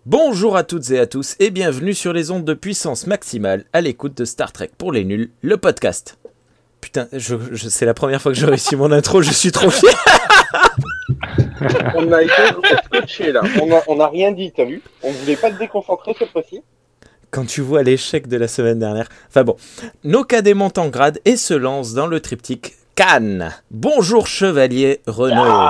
Bonjour à toutes et à tous et bienvenue sur les ondes de puissance maximale à l'écoute de Star Trek pour les nuls, le podcast. Putain, c'est la première fois que je réussis mon intro, je suis trop fier. On a été scotché là, on a rien dit, t'as vu? On voulait pas te déconcentrer cette fois-ci. Quand tu vois l'échec de la semaine dernière. Enfin bon, nos cadets montent en grade et se lancent dans le triptyque Cannes. Bonjour chevalier Renaud.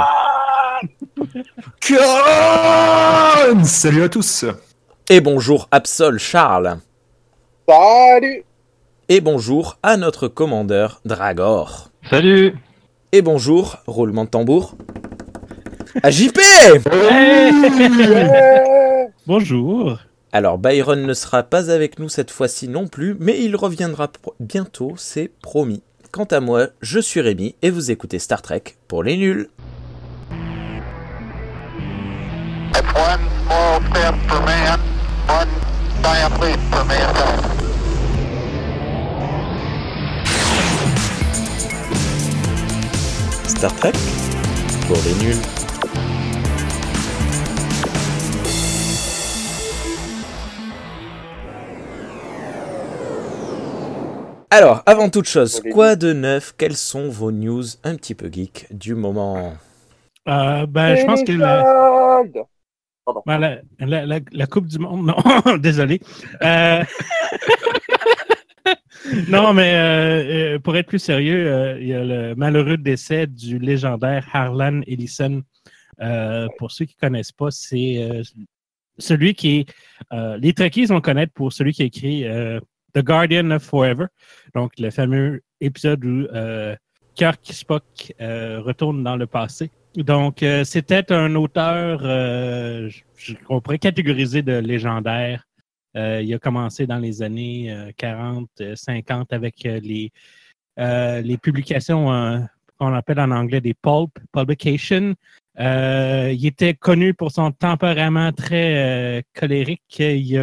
Cannes. Salut à tous. Et bonjour Absol Charles. Salut. Et bonjour à notre commandeur Dragor. Salut. Et bonjour, roulement de tambour, à JP. Ouais. Bonjour. Alors Byron ne sera pas avec nous cette fois-ci non plus, mais il reviendra bientôt, c'est promis. Quant à moi, je suis Rémi et vous écoutez Star Trek pour les nuls. It's one small step for man, one giant leap for mankind. Star Trek pour les nuls. Alors, avant toute chose, quoi de neuf? Quelles sont vos news un petit peu geek du moment? Je pense que la Coupe du Monde, non, désolé. Non, mais pour être plus sérieux, il y a le malheureux décès du légendaire Harlan Ellison. Pour ceux qui ne connaissent pas, c'est celui qui est... les Trekkies vont connaître pour celui qui a écrit The Guardian of Forever, donc le fameux épisode où Kirk Spock retourne dans le passé. Donc, c'était un auteur qu'on pourrait catégoriser de légendaire. Il a commencé dans les années 40, 50 avec les publications qu'on appelle en anglais des publications. Il était connu pour son tempérament très colérique. Il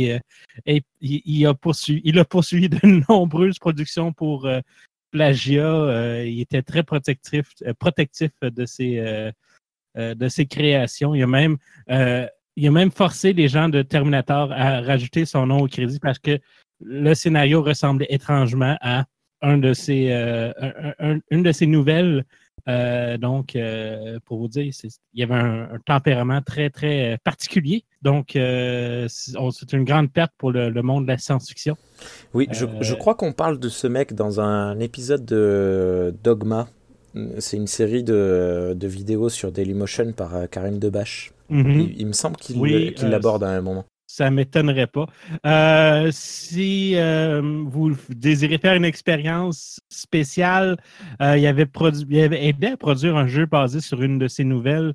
a poursuivi de nombreuses productions pour plagiat. Il était très protectif de ses créations. Il a même forcé les gens de Terminator à rajouter son nom au crédit parce que le scénario ressemblait étrangement à une de ses nouvelles. Pour vous dire, il y avait un tempérament très, très particulier. Donc, c'est une grande perte pour le monde de la science-fiction. Oui, je crois qu'on parle de ce mec dans un épisode de Dogma. C'est une série de vidéos sur Dailymotion par Karim Debache. Mm-hmm. Il me semble qu'il l'aborde à un moment. Ça ne m'étonnerait pas. Si vous désirez faire une expérience spéciale, il avait aidé à produire un jeu basé sur une de ses nouvelles.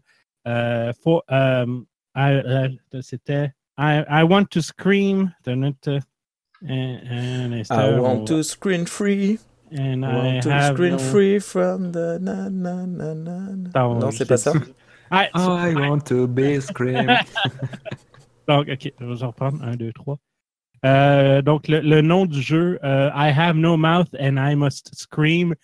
C'était I Want to Scream. I want to scream free. And I want to scream free from the Non, c'est pas ça? I want to be scream. Donc, OK, je vais reprendre. 1, 2, 3. Donc, le nom du jeu, I have no mouth and I must scream.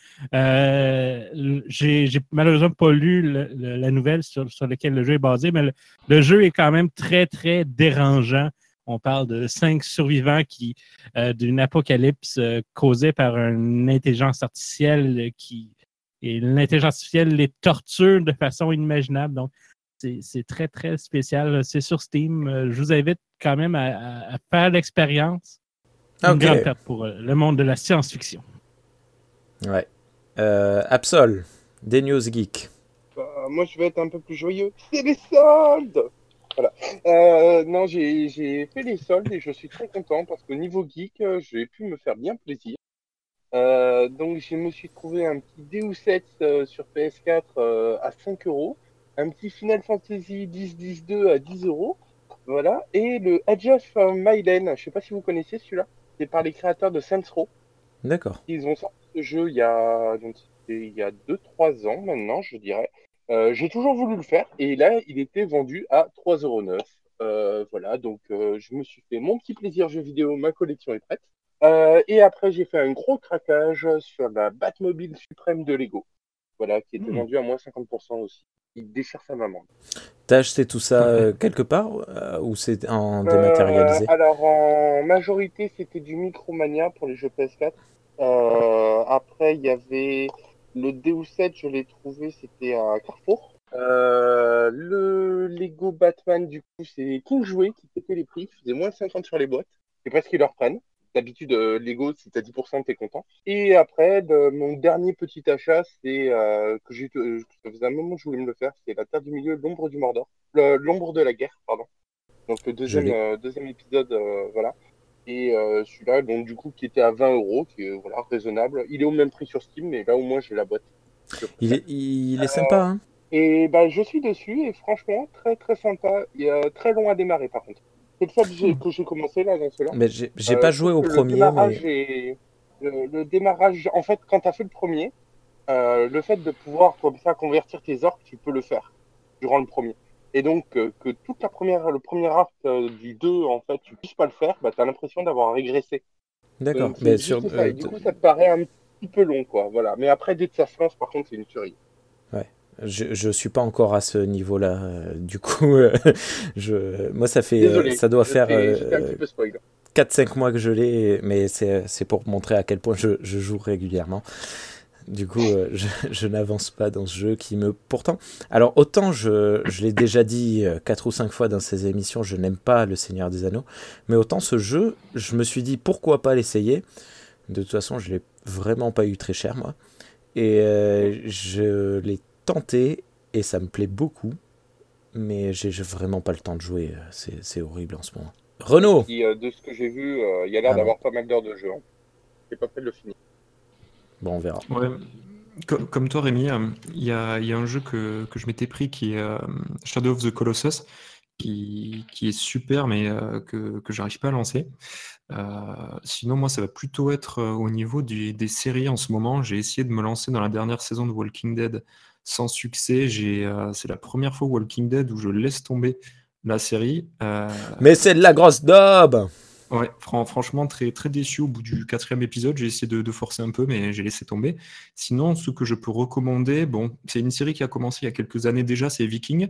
J'ai malheureusement pas lu la nouvelle sur laquelle le jeu est basé, mais le jeu est quand même très, très dérangeant. On parle de 5 survivants d'une apocalypse causée par une intelligence artificielle et l'intelligence artificielle les torture de façon inimaginable. Donc, c'est très, très spécial. C'est sur Steam. Je vous invite quand même à faire l'expérience. Une grande perte pour le monde de la science-fiction. Ouais. Absol, des news geeks. Moi, je vais être un peu plus joyeux. C'est les soldes. Voilà. Non, j'ai fait les soldes et je suis très content parce qu'au niveau geek, j'ai pu me faire bien plaisir. Donc, je me suis trouvé un petit Deus Ex sur PS4 à 5€. Un petit Final Fantasy X-2 à 10€, voilà, et le Adjust for Mylen, je sais pas si vous connaissez celui-là, c'est par les créateurs de Saints Row. D'accord. Ils ont sorti ce jeu il y a 2-3 ans maintenant, je dirais. J'ai toujours voulu le faire, et là, il était vendu à 3,9€. Voilà, donc je me suis fait mon petit plaisir jeu vidéo, ma collection est prête. Et après, j'ai fait un gros craquage sur la Batmobile suprême de Lego. voilà, qui était vendu à moins 50% aussi. Il déchire sa maman. T'as acheté tout ça quelque part ou c'est en dématérialisé? Alors, en majorité, c'était du Micromania pour les jeux PS4. Après, il y avait le Deus Ex, je l'ai trouvé, c'était à Carrefour. Le Lego Batman, du coup, c'est King Jouet qui pétait les prix, faisait moins 50 sur les boîtes. C'est parce qu'ils le reprennent. D'habitude, Lego, si t'as 10%, t'es content. Et après, mon dernier petit achat, c'est ça faisait un moment que je voulais me le faire, c'est La Terre du Milieu, l'ombre du Mordor. L'ombre de la guerre, pardon. Donc le deuxième épisode, voilà. Et celui-là, donc du coup, qui était à 20€, qui est voilà, raisonnable. Il est au même prix sur Steam, mais là au moins j'ai la boîte. Il est sympa, hein? Et bah, je suis dessus, et franchement, très très sympa. Il est très long à démarrer par contre. C'est le seul que j'ai commencé là dans cela. Mais j'ai pas joué au Le premier, démarrage mais le démarrage, en fait, quand tu as fait le premier, le fait de pouvoir comme ça convertir tes orques, tu peux le faire durant le premier. Et donc que toute le premier arc du 2, en fait, tu puisses pas le faire, bah, tu as l'impression d'avoir régressé. d'accord. Donc Mais c'est juste ça. Et du coup, ça te paraît un petit peu long, quoi. Voilà. Mais après, dès que ça se lance, par contre, c'est une tuerie. ouais. Je suis pas encore à ce niveau-là. Du coup, moi Désolé. ça doit faire J'étais un petit peu spoil. 4-5 mois que je l'ai, mais c'est pour montrer à quel point je joue régulièrement. Du coup, je n'avance pas dans ce jeu qui me... Pourtant, alors autant je l'ai déjà dit 4 ou 5 fois dans ces émissions, je n'aime pas le Seigneur des Anneaux, mais autant ce jeu, je me suis dit pourquoi pas l'essayer. De toute façon, je l'ai vraiment pas eu très cher, moi. Et je l'ai tenté, et ça me plaît beaucoup, mais j'ai vraiment pas le temps de jouer, c'est horrible en ce moment. Renaud! Et, de ce que j'ai vu, il y a l'air Ah d'avoir pas mal d'heures de jeu. Hein. J'ai pas prêt de le finir. Bon, on verra. Ouais. Comme toi, Rémi, il y a un jeu que je m'étais pris qui est Shadow of the Colossus, qui est super, mais que j'arrive pas à lancer. Sinon, moi, ça va plutôt être au niveau des séries en ce moment. J'ai essayé de me lancer dans la dernière saison de Walking Dead sans succès. C'est la première fois Walking Dead où je laisse tomber la série. Mais c'est de la grosse daube! Ouais, franchement, très, très déçu au bout du 4e épisode. J'ai essayé de forcer un peu, mais j'ai laissé tomber. Sinon, ce que je peux recommander, bon, c'est une série qui a commencé il y a quelques années déjà, c'est Viking,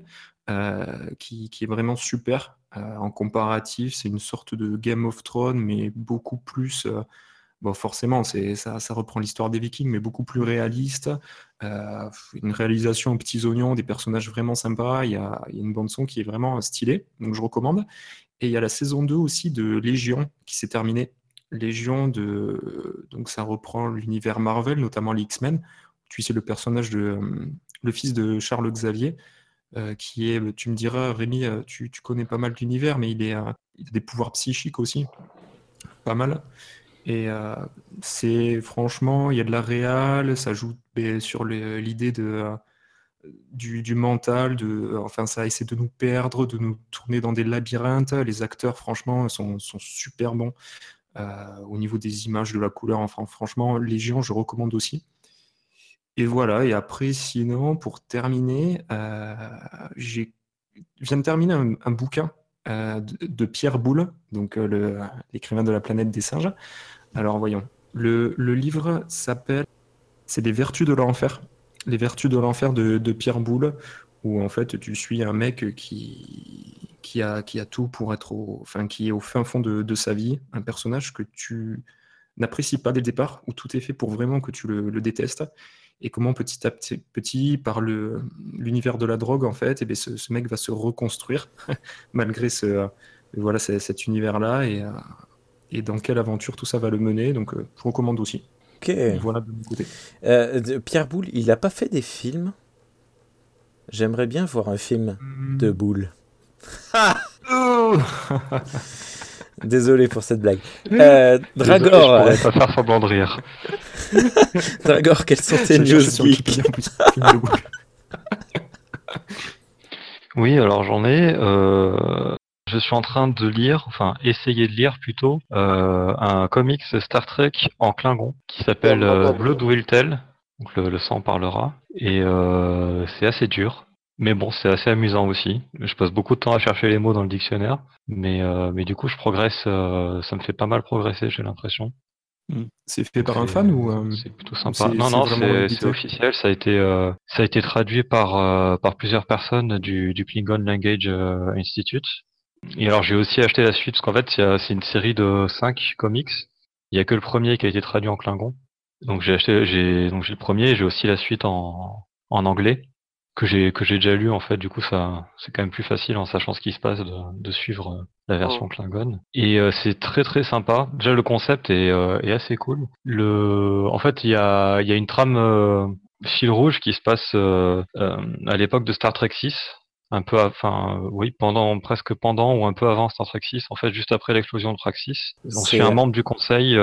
qui est vraiment super. En comparatif, c'est une sorte de Game of Thrones, mais beaucoup plus. Bon, forcément, ça reprend l'histoire des Vikings, mais beaucoup plus réaliste. Une réalisation aux petits oignons, des personnages vraiment sympas. Il y a une bande-son qui est vraiment stylée, donc je recommande. Et il y a la saison 2 aussi de Légion qui s'est terminée. Légion, donc ça reprend l'univers Marvel, notamment les X-Men. Tu sais, le personnage le fils de Charles Xavier, qui est, tu me diras, Rémi, tu connais pas mal l'univers, mais il a des pouvoirs psychiques aussi, pas mal. Et c'est franchement, il y a de la réal, ça joue sur l'idée du mental, enfin ça essaie de nous perdre, de nous tourner dans des labyrinthes. Les acteurs, franchement, sont super bons au niveau des images, de la couleur. Enfin, franchement, Légion, je recommande aussi. Et voilà, et après, sinon, pour terminer, je viens de terminer un bouquin de Pierre Boulle, donc l'écrivain de La planète des singes. Alors voyons, le livre s'appelle C'est les vertus de l'enfer. Les vertus de l'enfer de Pierre Boulle, où en fait tu suis un mec qui a tout pour être enfin, qui est au fin fond de sa vie, un personnage que tu n'apprécies pas dès le départ, où tout est fait pour vraiment que tu le détestes, et comment petit à petit, par l'univers de la drogue, en fait, et bien, ce mec va se reconstruire malgré voilà, cet univers-là, et dans quelle aventure tout ça va le mener. Donc je recommande aussi. Ok. Voilà de mon côté. Pierre Boulle, il n'a pas fait des films? J'aimerais bien voir un film de Boulle. Désolé pour cette blague. Dragor, Désolé, je pourrais pas faire semblant de rire. Dragor, quels sont tes Je news cherchais sur geeks? Wikipédia, en plus, film de Boulle. Oui, alors j'en ai. Je suis en train de lire, enfin essayer de lire plutôt, un comics Star Trek en Klingon qui s'appelle Blood Will Tell, donc le sang parlera, et c'est assez dur, mais bon, c'est assez amusant aussi. Je passe beaucoup de temps à chercher les mots dans le dictionnaire, mais du coup je progresse, ça me fait pas mal progresser, j'ai l'impression. C'est fait par un fan ou C'est plutôt sympa. c'est Non, c'est non, vraiment c'est édité? officiel. Ça a été traduit par plusieurs personnes du Klingon Language Institute. Et alors, j'ai aussi acheté la suite parce qu'en fait, c'est une série de 5 comics. Il y a que le premier qui a été traduit en Klingon. Donc j'ai le premier et j'ai aussi la suite en anglais que j'ai déjà lu en fait. Du coup, ça c'est quand même plus facile en sachant ce qui se passe de suivre la version Klingon. Et c'est très très sympa. Déjà le concept est assez cool. En fait, il y a une trame fil rouge qui se passe à l'époque de Star Trek 6. Un peu, oui, presque pendant ou un peu avant Star Trek 6, en fait, juste après l'explosion de Praxis. On suit un C'est membre du conseil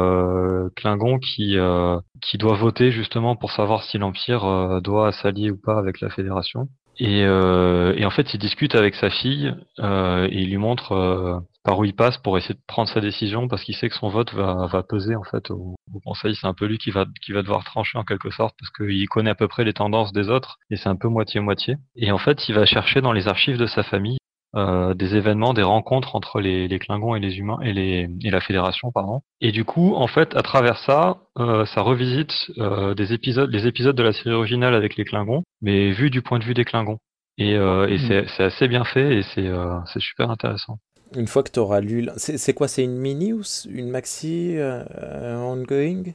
Klingon qui doit voter justement pour savoir si l'Empire doit s'allier ou pas avec la Fédération. Et en fait, il discute avec sa fille et il lui montre par où il passe pour essayer de prendre sa décision parce qu'il sait que son vote va peser en fait au conseil. C'est un peu lui qui va devoir trancher en quelque sorte parce qu'il connaît à peu près les tendances des autres et c'est un peu moitié-moitié. Et en fait, il va chercher dans les archives de sa famille des événements, des rencontres entre les Klingons et les humains et la Fédération, pardon. Et du coup, en fait, à travers ça, ça revisite les épisodes de la série originale avec les Klingons, mais vu du point de vue des Klingons. Et c'est assez bien fait et c'est super intéressant. une fois que tu auras lu, c'est quoi? C'est une mini ou une maxi ongoing?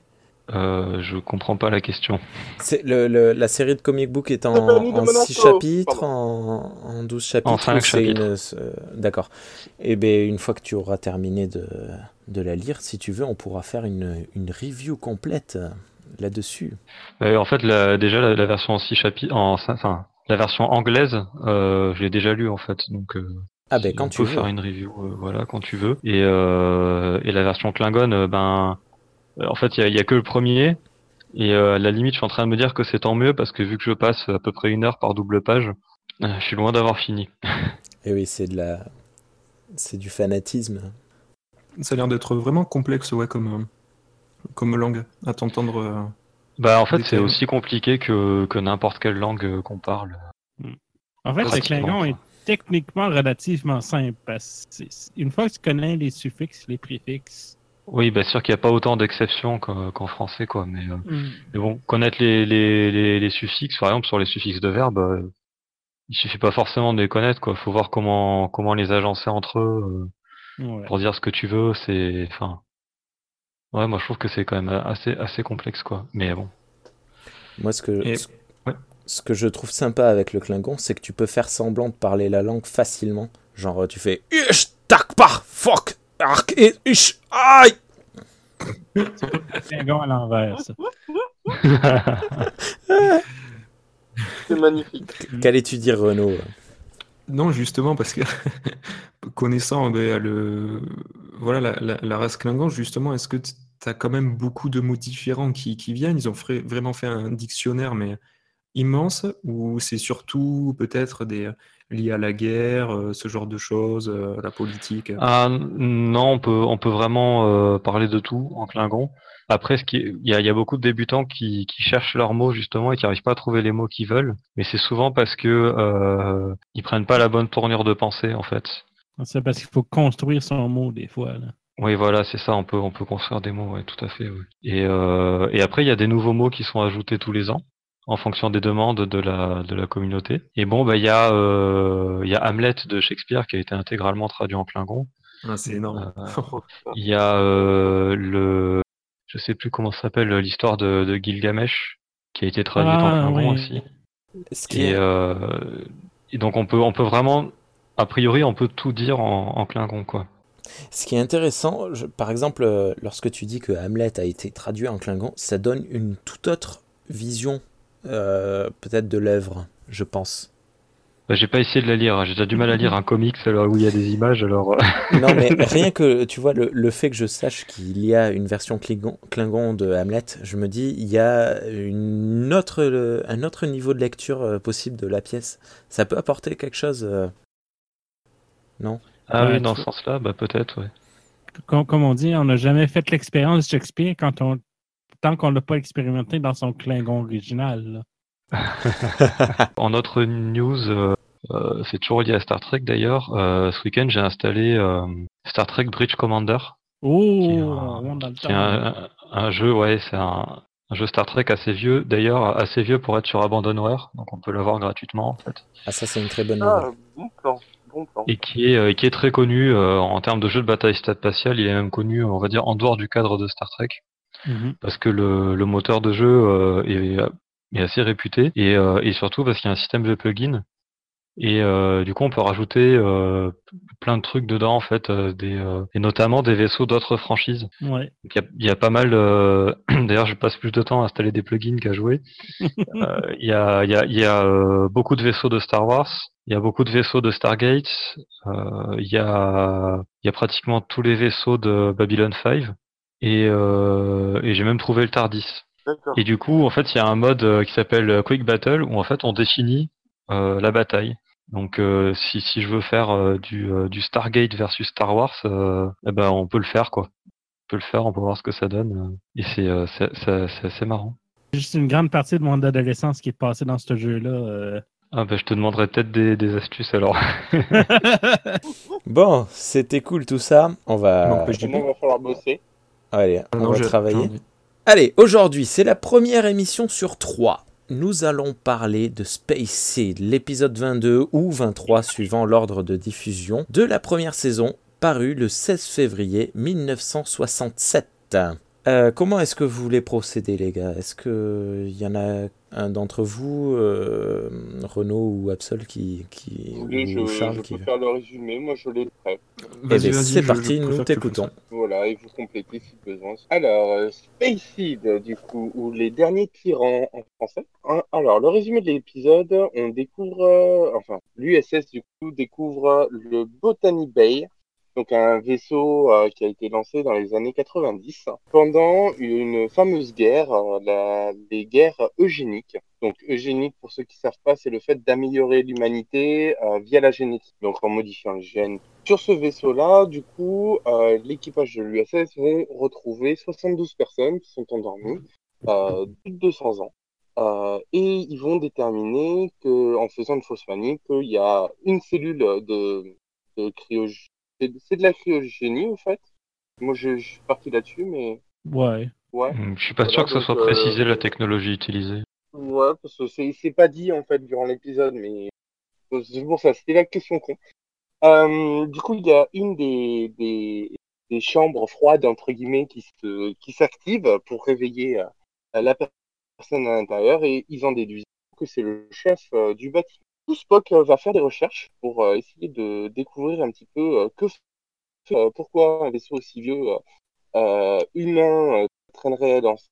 Je comprends pas la question. C'est la série de comic book est Stéphanie de en 6 Monaco. chapitres, Pardon. en 12 En chapitres, 5 ou c'est chapitres. D'accord. Et ben une fois que tu auras terminé de la lire, si tu veux, on pourra faire une review complète là-dessus. En fait, déjà la version en 6 chapitres, la version anglaise, je l'ai déjà lue en fait, donc Ah ben quand on tu peut veux. faire une review, voilà, quand tu veux. Et la version Klingon, en fait, il y a que le premier. Et à la limite, je suis en train de me dire que c'est tant mieux parce que vu que je passe à peu près 1 heure par double page, je suis loin d'avoir fini. Et oui, c'est du fanatisme. Ça a l'air d'être vraiment complexe, ouais, comme langue, à t'entendre Bah, en fait, c'est détailler. aussi compliqué que n'importe quelle langue qu'on parle. En fait, le Pratiquement, Klingon quoi. est techniquement relativement simple. Parce que une fois que tu connais les suffixes, les préfixes, Oui, bah sûr qu'il n'y a pas autant d'exceptions qu'en français, quoi. Mais hmm, bon, connaître les suffixes, par exemple sur les suffixes de verbes, il suffit pas forcément de les connaître, quoi. Faut voir comment les agencer entre eux ouais. pour dire ce que tu veux. Ouais, moi je trouve que c'est quand même assez complexe, quoi. Mais bon. Moi, Et ouais. ce que je trouve sympa avec le Klingon, c'est que tu peux faire semblant de parler la langue facilement. Genre, tu fais Ish, tak, par, fuck, ark, ish, aïe. Klingon à l'envers, ça. C'est magnifique. Qu'allais-tu dire, Renaud? Non, justement, parce que connaissant voilà, la race Klingon, justement, est-ce que tu as quand même beaucoup de mots différents qui viennent? Ils ont vraiment fait un dictionnaire, mais immense, ou c'est surtout peut-être liés à la guerre, ce genre de choses, la politique? Ah non, on peut vraiment parler de tout en Klingon. Après, il y a beaucoup de débutants qui cherchent leurs mots justement et qui n'arrivent pas à trouver les mots qu'ils veulent. Mais c'est souvent parce que ils prennent pas la bonne tournure de pensée en fait. C'est parce qu'il faut construire son mot des fois. Là. Oui, voilà, c'est ça. On peut construire des mots, ouais, tout à fait. Ouais. Et après, il y a des nouveaux mots qui sont ajoutés tous les ans en fonction des demandes de la communauté. Et bon, bah il y a Hamlet de Shakespeare qui a été intégralement traduit en Klingon. Ah, c'est énorme. Il y a je sais plus comment ça s'appelle, l'histoire de Gilgamesh qui a été traduite en Klingon Oui. aussi. Ce qui Et, est, et donc on peut vraiment, a priori, on peut tout dire en Klingon, quoi. ce qui est intéressant, par exemple, lorsque tu dis que Hamlet a été traduit en Klingon, ça donne une toute autre vision, peut-être de l'œuvre, je pense. Bah, j'ai pas essayé de la lire, hein. J'ai déjà du mal à lire un comics alors où il y a des images, alors. Non, mais rien que, tu vois, le fait que je sache qu'il y a une version Klingon de Hamlet, je me dis, il y a un autre niveau de lecture possible de la pièce. Ça peut apporter quelque chose, non? Ah Ouais, oui, dans ce sens-là, bah peut-être, ouais. Comme on dit, on n'a jamais fait l'expérience de Shakespeare tant qu'on ne l'a pas expérimenté dans son Klingon original. Là. En autre news, c'est toujours lié à Star Trek d'ailleurs. Ce week-end, j'ai installé Star Trek Bridge Commander. qui est Oh, on un, monte dans le qui est temps. un jeu, ouais, c'est un jeu Star Trek assez vieux, d'ailleurs assez vieux pour être sur Abandonware, donc on peut l'avoir gratuitement en fait, Ah, ça, c'est une très bonne nouvelle. Ah, bon plan, bon plan. et qui est très connu en termes de jeu de bataille spatiale. Il est même connu, on va dire, en dehors du cadre de Star Trek, Mhm. parce que le moteur de jeu est assez réputé, et surtout parce qu'il y a un système de plugin. Et du coup, on peut rajouter plein de trucs dedans, en fait, et notamment des vaisseaux d'autres franchises. Ouais. Donc, il y a pas mal. D'ailleurs, je passe plus de temps à installer des plugins qu'à jouer. Il y a beaucoup de vaisseaux de Star Wars. Il y a beaucoup de vaisseaux de Stargate. Il y a pratiquement tous les vaisseaux de Babylon 5. Et j'ai même trouvé le TARDIS. D'accord. Et du coup, en fait, il y a un mode qui s'appelle Quick Battle où en fait on définit la bataille. Donc, si je veux faire du Stargate versus Star Wars, eh ben on peut le faire quoi. On peut le faire, on peut voir ce que ça donne. Et c'est assez marrant. Juste une grande partie de mon adolescence qui est passée dans ce jeu-là. Ah ben je te demanderai peut-être des astuces alors. Bon, c'était cool tout ça. On Donc, va... JP. Maintenant, il va falloir bosser. Allez, on Non, va j'ai travailler. envie. Allez, aujourd'hui, c'est la première émission sur 3. Nous allons parler de Space Seed, l'épisode 22 ou 23 suivant l'ordre de diffusion de la première saison, paru le 16 février 1967. Comment est-ce que vous voulez procéder, les gars? Est-ce qu'il y en a un d'entre vous, Renaud ou Absol, Vous voulez, ou Charles, je qui peux veut? faire le résumé. Moi, je l'ai prêt. Eh Vas-y, bien, vas-y, c'est je parti, nous préfère que tu fasses t'écoutons. ça. Voilà, et vous complétez si besoin. Alors, Space Seed, du coup, ou les derniers tyrans en français. Alors, le résumé de l'épisode, on découvre, l'USS, du coup, découvre le Botany Bay, donc un vaisseau qui a été lancé dans les années 90 pendant une fameuse guerre, les guerres eugéniques. Donc, eugénique, pour ceux qui savent pas, c'est le fait d'améliorer l'humanité via la génétique, donc en modifiant les gènes. Sur ce vaisseau-là, du coup, l'équipage de l'USS vont retrouver 72 personnes qui sont endormies, plus de 200 ans. Et ils vont déterminer que, en faisant une fausse manip, qu'il y a une cellule de cryogénie. C'est de la cryogénie, en fait. Moi, je suis parti là-dessus, mais Ouais. ouais. Je suis pas sûr Voilà, que ce donc, soit précisé la technologie utilisée. ouais, parce que c'est pas dit, en fait, durant l'épisode, mais c'est pour ça, c'était la question con. Du coup, il y a une des chambres froides, entre guillemets, qui s'active pour réveiller la personne à l'intérieur et ils en déduisent que c'est le chef du bâtiment. Tout Spock va faire des recherches pour essayer de découvrir un petit peu pourquoi un vaisseau aussi vieux humain traînerait dans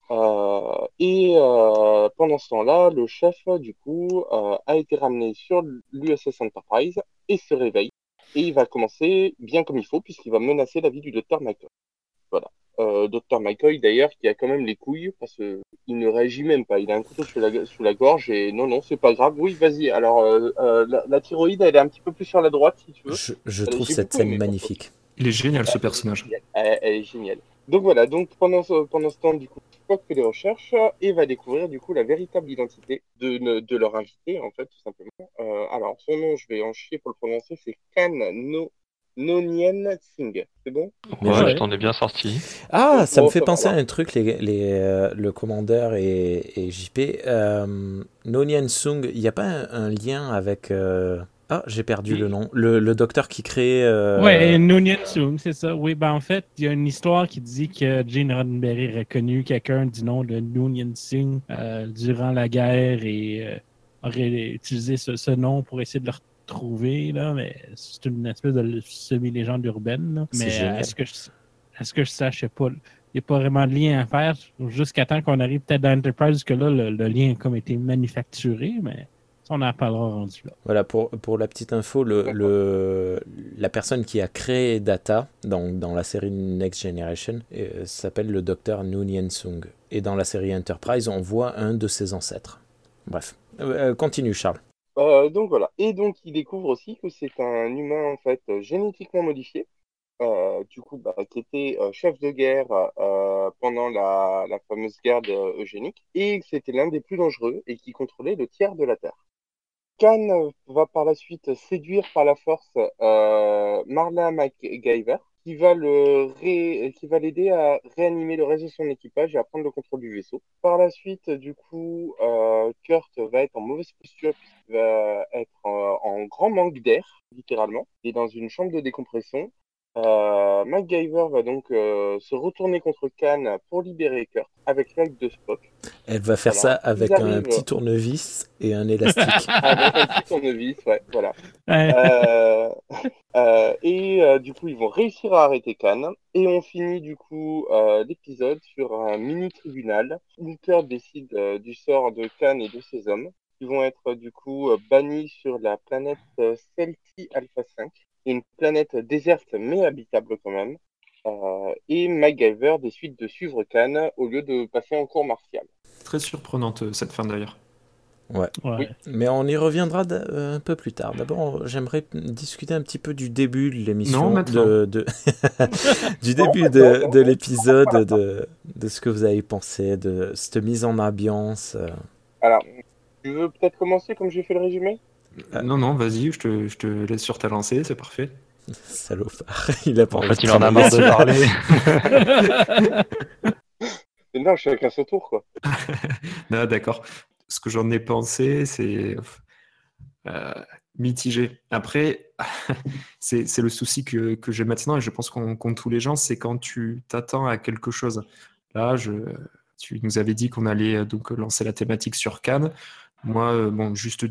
pendant ce temps-là, le chef, du coup, a été ramené sur l'USS Enterprise et se réveille. Et il va commencer bien comme il faut, puisqu'il va menacer la vie du docteur McCoy. Voilà. Docteur McCoy, d'ailleurs, qui a quand même les couilles, parce qu'il ne réagit même pas. Il a un couteau sous la gorge, et non, non, c'est pas grave. Oui, vas-y. Alors, la thyroïde, elle est un petit peu plus sur la droite, si tu veux. Je trouve J'ai cette beaucoup scène aimé, perso. magnifique. Il est génial ce personnage. Elle est géniale. Donc voilà, donc pendant ce temps, du coup, Spock fait des recherches et va découvrir du coup la véritable identité de leur invité, en fait, tout simplement. Alors, son nom, je vais en chier pour le prononcer, c'est Nonien Singh. C'est bon? Bien Ouais, joué. tu t'en es bien sorti. Ah, ça me Bon, fait ça va, penser à alors. un truc, le commandeur et JP. Nonien Sung, il n'y a pas un lien avec... Ah, j'ai perdu le nom. Le docteur qui crée... Ouais, Noonien Soong, c'est ça. Oui, ben en fait, il y a une histoire qui dit que Gene Roddenberry aurait connu quelqu'un du nom de Noonien Soong durant la guerre et aurait utilisé ce nom pour essayer de le retrouver, là, mais c'est une espèce de semi-légende urbaine. Là. C'est Mais génial. est-ce que je sache, je sais pas. Il n'y a pas vraiment de lien à faire jusqu'à temps qu'on arrive peut-être dans Enterprise, que là, le lien a comme été manufacturé, mais ça, on en parlera rendu là. Voilà, pour la petite info, la personne qui a créé Data dans la série Next Generation s'appelle le docteur Noonien Sung. Et dans la série Enterprise, on voit un de ses ancêtres. Bref, continue Charles. Donc voilà. Et donc, il découvre aussi que c'est un humain, en fait, génétiquement modifié. Du coup, qui était chef de guerre pendant la fameuse guerre eugénique, et que c'était l'un des plus dangereux et qui contrôlait le tiers de la Terre. Khan va par la suite séduire par la force Marla MacGyver, qui va l'aider à réanimer le reste de son équipage et à prendre le contrôle du vaisseau. Par la suite, du coup, Kurt va être en mauvaise posture puisqu'il va être en grand manque d'air, littéralement, et dans une chambre de décompression. MacGyver va donc se retourner contre Khan pour libérer Kurt avec l'aide de Spock. Elle va faire ça avec un petit tournevis et un élastique. Avec un petit tournevis, ouais, voilà. Du coup, ils vont réussir à arrêter Khan. Et on finit du coup l'épisode sur un mini tribunal où Kurt décide du sort de Khan et de ses hommes, qui vont être du coup bannis sur la planète Celti Alpha 5, une planète déserte mais habitable quand même. Et MacGyver décide de suivre Khan au lieu de passer en cours martial. Très surprenante cette fin d'ailleurs. Ouais. Oui. Mais on y reviendra un peu plus tard. D'abord, j'aimerais discuter un petit peu du début de l'émission, du début de l'épisode, de ce que vous avez pensé, de cette mise en ambiance. Alors, tu veux peut-être commencer comme j'ai fait le résumé ? Non, vas-y, je te laisse sur ta lancée, c'est parfait. Salopard, il a pas envie. En fait, il en a marre de parler. Non, chacun son tour, quoi. Non, d'accord. Ce que j'en ai pensé, c'est mitigé. Après, c'est le souci que j'ai maintenant, et je pense qu'ont tous les gens, c'est quand tu t'attends à quelque chose. Là, tu nous avais dit qu'on allait donc lancer la thématique sur Khan. Moi, juste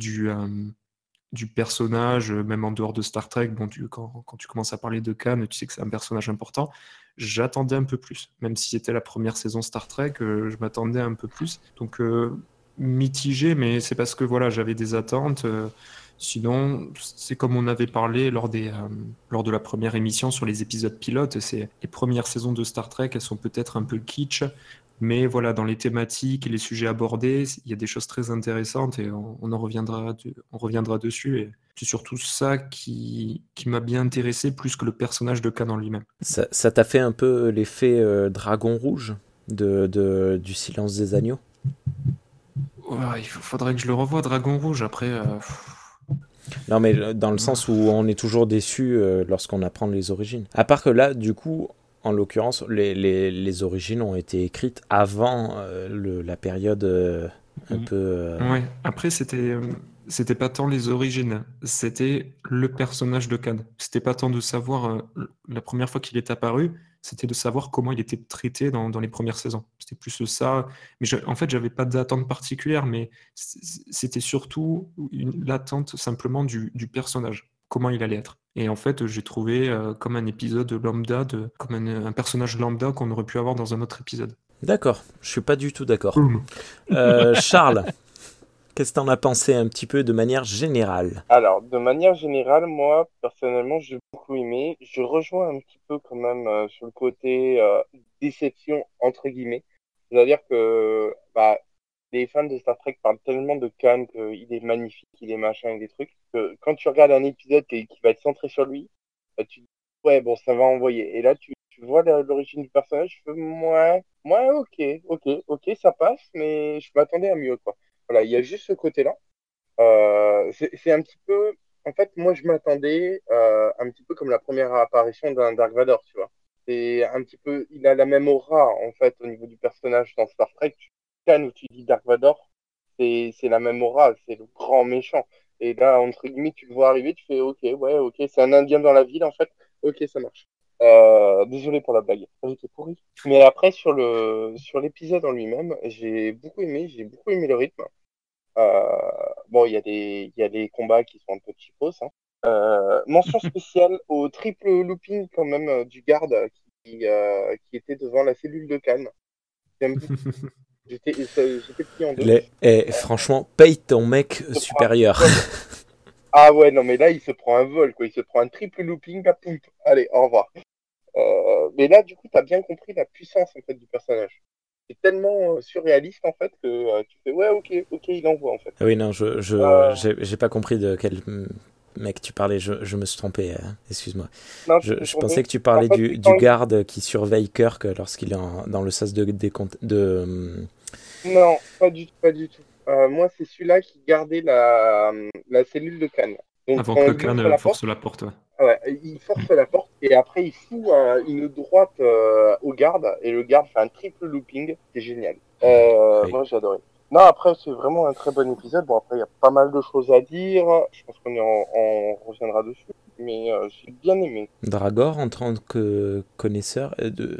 du personnage, même en dehors de Star Trek, quand tu commences à parler de Khan, tu sais que c'est un personnage important. J'attendais un peu plus. Même si c'était la première saison Star Trek, je m'attendais un peu plus. Donc, mitigé, mais c'est parce que voilà, j'avais des attentes. Sinon, c'est comme on avait parlé lors de la première émission sur les épisodes pilotes. C'est les premières saisons de Star Trek, elles sont peut-être un peu kitsch, mais voilà, dans les thématiques et les sujets abordés, il y a des choses très intéressantes et on reviendra dessus. Et c'est surtout ça qui m'a bien intéressé plus que le personnage de Khan en lui-même. Ça t'a fait un peu l'effet Dragon Rouge du Silence des Agneaux? Ouais, il faudrait que je le revoie, Dragon Rouge. Après, non, mais dans le sens où on est toujours déçu lorsqu'on apprend les origines. À part que là, du coup, en l'occurrence, les origines ont été écrites avant la période un peu... Ouais, après, c'était pas tant les origines, c'était le personnage de Khan. C'était pas tant de savoir, la première fois qu'il est apparu, c'était de savoir comment il était traité dans les premières saisons. C'était plus ça. Mais en fait, j'avais pas d'attente particulière, mais c'était surtout l'attente simplement du personnage, comment il allait être. Et en fait, j'ai trouvé comme un épisode lambda, comme un personnage lambda qu'on aurait pu avoir dans un autre épisode. D'accord, je suis pas du tout d'accord. Charles, qu'est-ce que t'en as pensé un petit peu de manière générale? Alors, de manière générale, moi, personnellement, j'ai beaucoup aimé. Je rejoins un petit peu quand même sur le côté déception, entre guillemets. C'est-à-dire que les fans de Star Trek parlent tellement de Khan qu'il est magnifique, il est machin et des trucs, que quand tu regardes un épisode qui va être centré sur lui, tu te dis, ouais, bon, ça va envoyer. Et là, tu vois l'origine du personnage, je fais, ok, ça passe, mais je m'attendais à mieux, quoi. Voilà, il y a juste ce côté-là. C'est un petit peu... En fait, moi, je m'attendais un petit peu comme la première apparition d'un Dark Vador, tu vois. C'est un petit peu... Il a la même aura, en fait, au niveau du personnage dans Star Trek. Khan, où tu dis Dark Vador, c'est la même aura, c'est le grand méchant. Et là, entre guillemets, tu le vois arriver, tu fais, ok, c'est un Indien dans la ville, en fait. Ok, ça marche. Désolé pour la blague, elle était pourrie. Mais après, sur l'épisode en lui-même, j'ai beaucoup aimé le rythme. Bon, il y a des combats qui sont un peu cheapos, hein. Mention spéciale au triple looping quand même du garde qui était devant la cellule de Khan. J'aime beaucoup. J'étais pris en deux. Franchement, paye ton mec supérieur. Ah ouais, non mais là il se prend un vol, quoi. Il se prend un triple looping, la poum. Allez, au revoir. Mais là, du coup, t'as bien compris la puissance en fait du personnage. C'est tellement surréaliste en fait que tu fais ouais, ok, il envoie en fait. Oui, non, j'ai pas compris de quel mec tu parlais. Je me suis trompé. Excuse-moi. Non, je pensais que tu parlais du garde qui surveille Kirk lorsqu'il est dans le sas de... Non, pas du tout. Moi, c'est celui-là qui gardait la cellule de Khan. Donc, Avant quand que il ouvre Khan la force porte, la porte. Ouais. ouais, il force la porte et après il fout une droite au garde et le garde fait un triple looping. C'est génial. Oui. Moi, j'ai adoré. Non, après, c'est vraiment un très bon épisode. Bon, après, il y a pas mal de choses à dire. Je pense on reviendra dessus. Mais j'ai bien aimé. Dragor, en tant que connaisseur,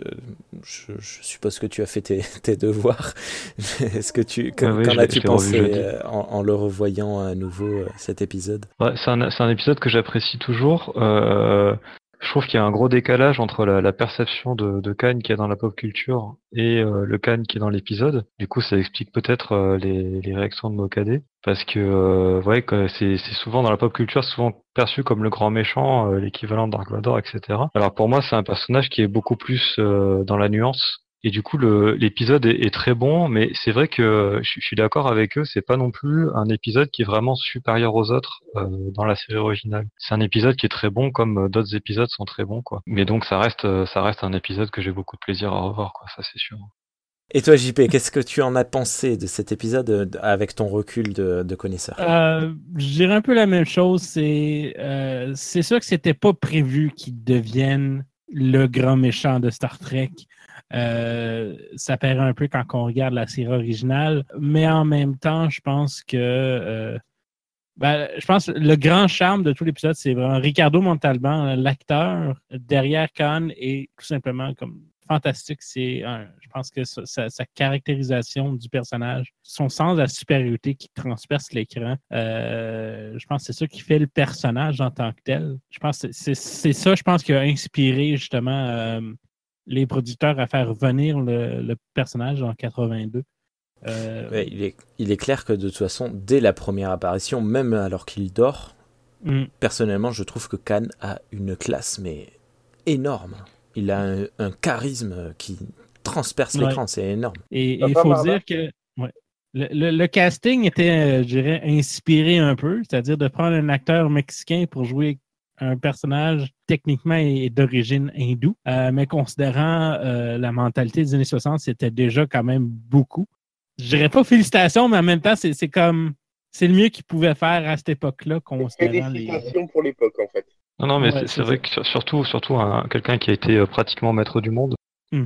je suppose que tu as fait tes devoirs. Est-ce que Oui, qu'en je as-tu l'ai revu pensé jeudi. en le revoyant à nouveau cet épisode? Ouais, c'est un épisode que j'apprécie toujours. Je trouve qu'il y a un gros décalage entre la perception de Khan qui est dans la pop culture et le Khan qui est dans l'épisode. Du coup, ça explique peut-être les réactions de Mokade. Parce que ouais, c'est souvent dans la pop culture, souvent perçu comme le grand méchant, l'équivalent de Dark Vador, etc. Alors pour moi, c'est un personnage qui est beaucoup plus dans la nuance. Et du coup, l'épisode est très bon, mais c'est vrai que je suis d'accord avec eux, c'est pas non plus un épisode qui est vraiment supérieur aux autres dans la série originale. C'est un épisode qui est très bon, comme d'autres épisodes sont très bons, quoi. Mais donc ça reste un épisode que j'ai beaucoup de plaisir à revoir, quoi. Ça c'est sûr. Et toi, JP, qu'est-ce que tu en as pensé de cet épisode avec ton recul de connaisseur? Je dirais un peu la même chose. C'est sûr que c'était pas prévu qu'il devienne le grand méchant de Star Trek. Ça paraît un peu quand on regarde la série originale, mais en même temps, je pense que le grand charme de tout l'épisode, c'est vraiment Ricardo Montalban, l'acteur derrière Khan, est tout simplement comme fantastique. Je pense que sa caractérisation du personnage, son sens de la supériorité qui transperce l'écran, je pense que c'est ça qui fait le personnage en tant que tel. Je pense que c'est ça, je pense, qui a inspiré justement les producteurs à faire revenir le personnage en 82. Ouais, il est clair que de toute façon, dès la première apparition, même alors qu'il dort, personnellement, je trouve que Khan a une classe, mais énorme. Il a un charisme qui transperce l'écran, c'est énorme. Et il faut dire que ouais, le casting était, je dirais, inspiré un peu, c'est-à-dire de prendre un acteur mexicain pour jouer un personnage techniquement est d'origine hindoue, mais considérant la mentalité des années 60, c'était déjà quand même beaucoup. Je dirais pas félicitations, mais en même temps, c'est le mieux qu'ils pouvaient faire à cette époque-là, considérant félicitations pour l'époque, en fait. Non, mais c'est vrai que surtout quelqu'un qui a été pratiquement maître du monde.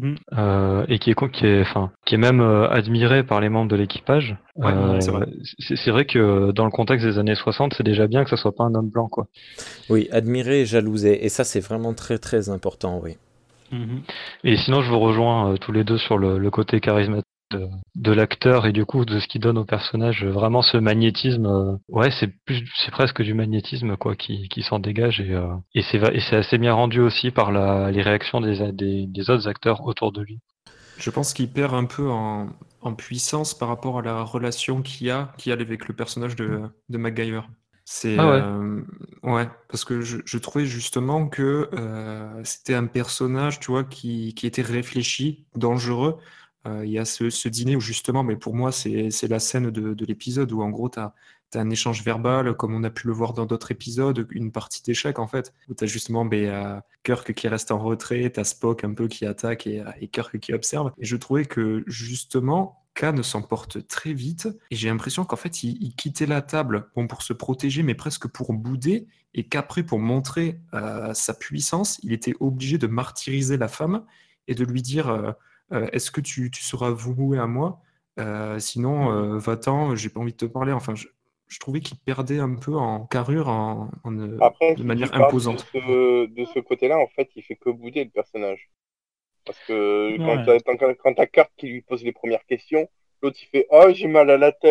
Et qui est même admiré par les membres de l'équipage. C'est vrai que dans le contexte des années 60, c'est déjà bien que ça soit pas un homme blanc, quoi. Oui, admiré et jalousé. Et ça, c'est vraiment très très important, oui. Et sinon, je vous rejoins tous les deux sur le côté charismatique de l'acteur et du coup de ce qu'il donne au personnage. Vraiment ce magnétisme, ouais, c'est presque du magnétisme, quoi, qui s'en dégage et c'est assez bien rendu aussi par les réactions des autres acteurs autour de lui. Je pense qu'il perd un peu en puissance par rapport à la relation qu'il a avec le personnage de MacGyver. C'est ouais, parce que je trouvais justement que c'était un personnage, tu vois, qui était réfléchi, dangereux. Il y a ce dîner où justement, mais pour moi, c'est la scène de l'épisode où en gros, tu as un échange verbal, comme on a pu le voir dans d'autres épisodes, une partie d'échecs en fait, où tu as justement Kirk qui reste en retrait, tu as Spock un peu qui attaque et Kirk qui observe. Et je trouvais que justement, Khan s'emporte très vite et j'ai l'impression qu'en fait, il quittait la table pour se protéger, mais presque pour bouder, et qu'après, pour montrer sa puissance, il était obligé de martyriser la femme et de lui dire est-ce que tu seras voué à moi sinon, va-t'en, j'ai pas envie de te parler. Enfin, je trouvais qu'il perdait un peu en carrure, Après, de si manière tu parles imposante. de ce côté-là, en fait, il fait que bouder le personnage. Parce que Ouais. quand t'as Kirk qui lui pose les premières questions, l'autre il fait « Oh, j'ai mal à la tête !»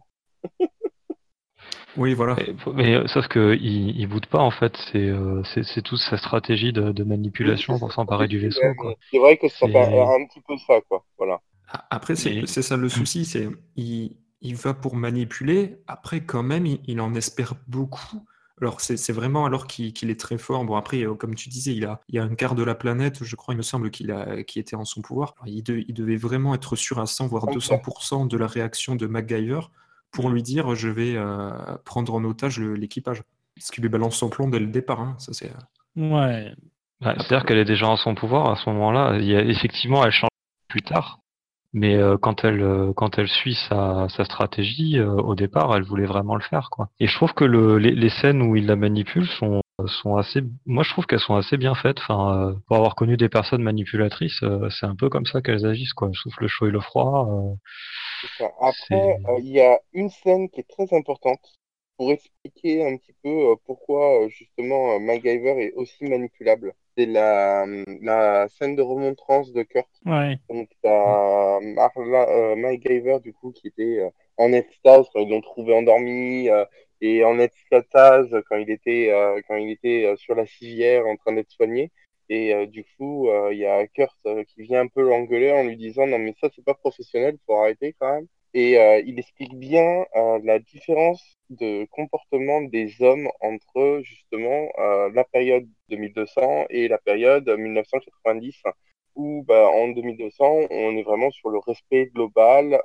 Oui, voilà. Mais sauf que il boude pas en fait, c'est toute sa stratégie de manipulation pour s'emparer du vaisseau, quoi. C'est vrai que c'est C'est un petit peu ça, quoi. Voilà. Après, c'est ça le souci, c'est il va pour manipuler. Après, quand même, il en espère beaucoup. Alors, c'est vraiment alors qu'il est très fort. Bon, après, comme tu disais, il y a un quart de la planète, je crois, il me semble, qui était en son pouvoir. Alors, il devait vraiment être sûr à 100, voire 200% de la réaction de MacGyver pour lui dire je vais prendre en otage l'équipage. Ce qui lui balance son plomb dès le départ. Hein. Ça, c'est. Ouais. C'est-à-dire qu'elle est déjà en son pouvoir à ce moment-là. Effectivement, elle change plus tard. Mais quand elle suit sa stratégie, au départ, elle voulait vraiment le faire, quoi. Et je trouve que les scènes où il la manipule sont assez. Moi, je trouve qu'elles sont assez bien faites. Enfin, pour avoir connu des personnes manipulatrices, c'est un peu comme ça qu'elles agissent, quoi. Elles soufflent le chaud et le froid. C'est ça. C'est. Après, il y a une scène qui est très importante pour expliquer un petit peu pourquoi justement MacGyver est aussi manipulable. C'est la scène de remontrance de Kirk. Ouais. Donc, t'as MacGyver, du coup, qui était en extase quand ils l'ont trouvé endormi, et en extase quand il était sur la civière en train d'être soigné. Et du coup, il y a Kurt qui vient un peu l'engueuler en lui disant non, mais ça, c'est pas professionnel, faut arrêter quand même. Et il explique bien la différence de comportement des hommes entre justement la période 2200 et la période 1990 où bah, en 2200, on est vraiment sur le respect global,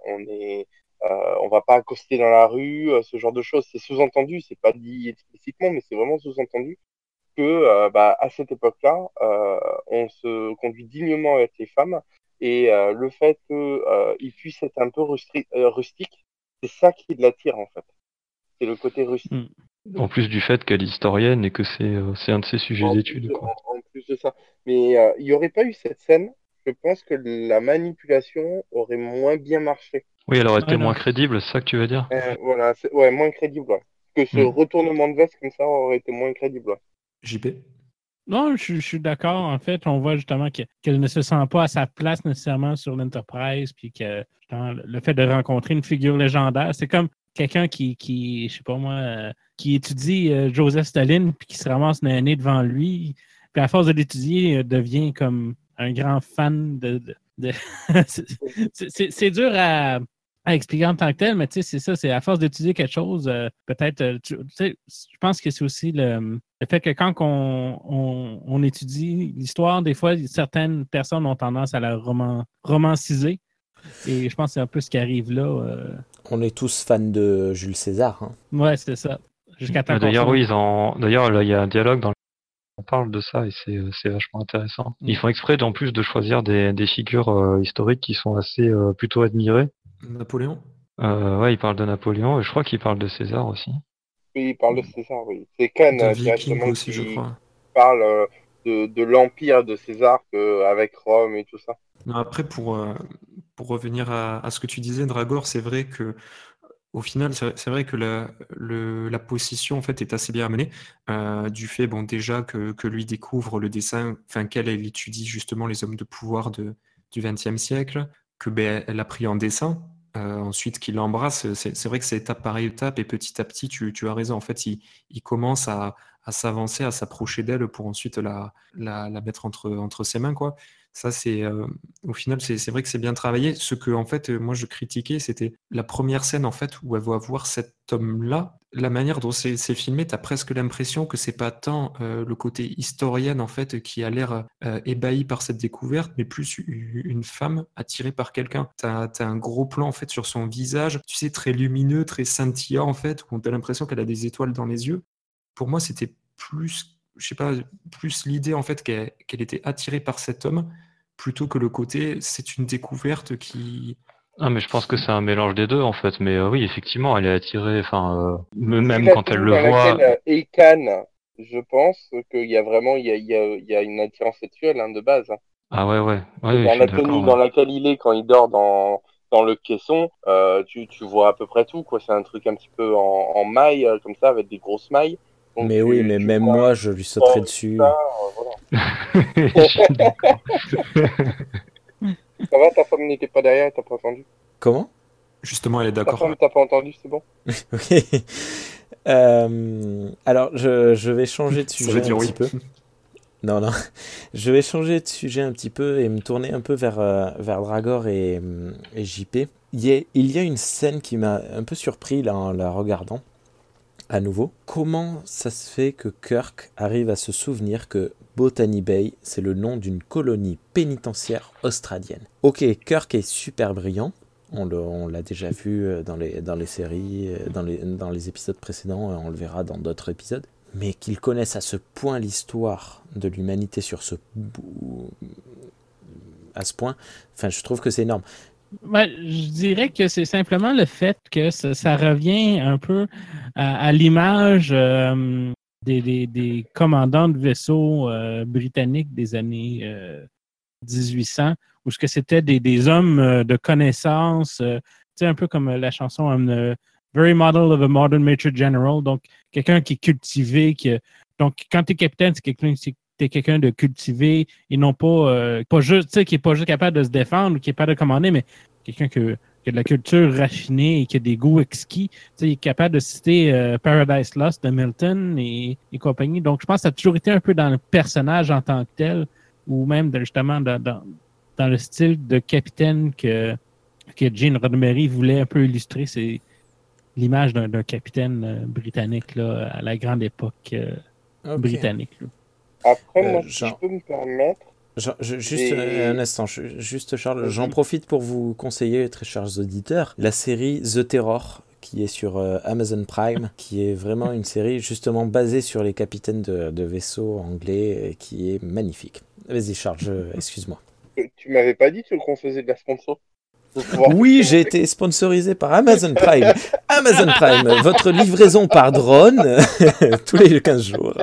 on va pas accoster dans la rue, ce genre de choses. C'est sous-entendu, c'est pas dit explicitement, mais c'est vraiment sous-entendu que bah, à cette époque-là, on se conduit dignement avec les femmes et le fait qu'il puisse être un peu rustique, c'est ça qui l'attire en fait. C'est le côté rustique. En plus du fait qu'elle est historienne et que c'est un de ses sujets d'études, quoi. En plus de ça. Mais il n'y aurait pas eu cette scène, je pense que la manipulation aurait moins bien marché. Oui, elle aurait été Ouais, moins non. crédible, c'est ça que tu veux dire? Voilà, ouais, moins crédible. Ouais. Que ce Mm. retournement de veste comme ça aurait été moins crédible. Ouais. JP. Non, je suis d'accord. En fait, on voit justement qu'elle ne se sent pas à sa place nécessairement sur l'Enterprise, puis que justement, le fait de rencontrer une figure légendaire, c'est comme quelqu'un qui, je sais pas moi, qui étudie Joseph Staline, puis qui se ramasse un nez devant lui, puis à force de l'étudier, devient comme un grand fan de... c'est dur à expliquer en tant que tel, mais tu sais, c'est ça, c'est à force d'étudier quelque chose, peut-être, tu sais, je pense que c'est aussi le fait que quand on étudie l'histoire, des fois, certaines personnes ont tendance à la romanciser. Et je pense que c'est un peu ce qui arrive là. On est tous fans de Jules César. Hein. Ouais, c'est ça. Jusqu'à temps qu'on D'ailleurs, tombe. oui, d'ailleurs, là, il y a un dialogue dans on parle de ça et c'est vachement intéressant. Ils font exprès en plus de choisir des figures historiques qui sont assez plutôt admirées. Napoléon. Ouais, ils parlent de Napoléon et je crois qu'ils parlent de César aussi. Oui, il parle de César, oui. C'est Khan De Viking directement aussi, je qui crois. parle de l'empire de César avec Rome et tout ça. Non, après, pour revenir à ce que tu disais, Dragor, c'est vrai que au final, c'est vrai que la possession en fait est assez bien amenée du fait, bon, déjà que lui découvre le dessin, enfin qu'elle elle étudie justement les hommes de pouvoir du XXe siècle, que ben, elle a pris en dessin. Ensuite, qu'il l'embrasse, c'est vrai que c'est étape par étape et petit à petit, tu as raison. En fait, il commence à s'avancer, à s'approcher d'elle pour ensuite la mettre entre ses mains, quoi. Ça, au final, c'est vrai que c'est bien travaillé. Ce que, en fait, moi, je critiquais, c'était la première scène, en fait, où elle va voir cet homme-là. La manière dont c'est filmé, tu as presque l'impression que c'est pas tant le côté historienne, en fait, qui a l'air ébahi par cette découverte, mais plus une femme attirée par quelqu'un. Tu as un gros plan, en fait, sur son visage, tu sais, très lumineux, très scintillant, en fait, où tu as l'impression qu'elle a des étoiles dans les yeux. Pour moi, c'était plus, je sais pas, plus l'idée, en fait, qu'elle était attirée par cet homme plutôt que le côté c'est une découverte qui. Ah, mais je pense que c'est un mélange des deux en fait. Mais oui, effectivement, elle est attirée. Enfin, Vu même la quand elle tenue le dans voit. laquelle est Khan, je pense qu'il y a vraiment il y a une attirance sexuelle hein, de base. Hein. Ah ouais, ouais, ouais, je Dans suis la d'accord. tenue Ouais. dans laquelle il est quand il dort dans le caisson, tu vois à peu près tout. Quoi. C'est un truc un petit peu en maille, comme ça, avec des grosses mailles. Donc Mais oui, mais tu même vois moi, je lui ça, sauterais dessus. voilà. Je suis d'accord. Ça va, ta femme n'était pas derrière, t'as pas entendu? Comment? Justement, elle est Ta d'accord. femme t'a pas entendu, c'est bon? Ok. Alors, je vais changer de Ça sujet veut un dire petit oui. peu. Non, non. Je vais changer de sujet un petit peu et me tourner un peu vers Dragor et JP. Il y a une scène qui m'a un peu surpris là, en la regardant à nouveau. Comment ça se fait que Kirk arrive à se souvenir que Botany Bay, c'est le nom d'une colonie pénitentiaire australienne? Ok, Kirk est super brillant. On l'a déjà vu dans les séries, dans les épisodes précédents, on le verra dans d'autres épisodes. Mais qu'ils connaissent à ce point l'histoire de l'humanité à ce point, enfin, je trouve que c'est énorme. Je dirais que c'est simplement le fait que ça revient un peu à l'image des commandants de vaisseaux britanniques des années 1800, où ce que c'était des hommes de connaissance, un peu comme la chanson Very Model of a Modern Major General, donc quelqu'un qui est cultivé, donc quand tu es capitaine, t'es quelqu'un de cultivé et non pas juste, qui est pas juste capable de se défendre ou qui est pas de commander, mais quelqu'un qui a de la culture raffinée et qui a des goûts exquis. Il est capable de citer Paradise Lost de Milton et compagnie. Donc, je pense que ça a toujours été un peu dans le personnage en tant que tel, ou même justement dans le style de capitaine que Gene Roddenberry voulait un peu illustrer. C'est l'image d'un capitaine britannique là, à la grande époque britannique. Là. Après, moi, si je peux me permettre... Juste un instant, juste Charles, j'en profite pour vous conseiller, très chers auditeurs, la série The Terror, qui est sur Amazon Prime, qui est vraiment une série justement basée sur les capitaines de vaisseaux anglais, qui est magnifique. Vas-y Charles, excuse-moi. Tu m'avais pas dit qu'on faisait de la sponsor? Oui, j'ai été sponsorisé par Amazon Prime. Amazon Prime, votre livraison par drone tous les 15 jours.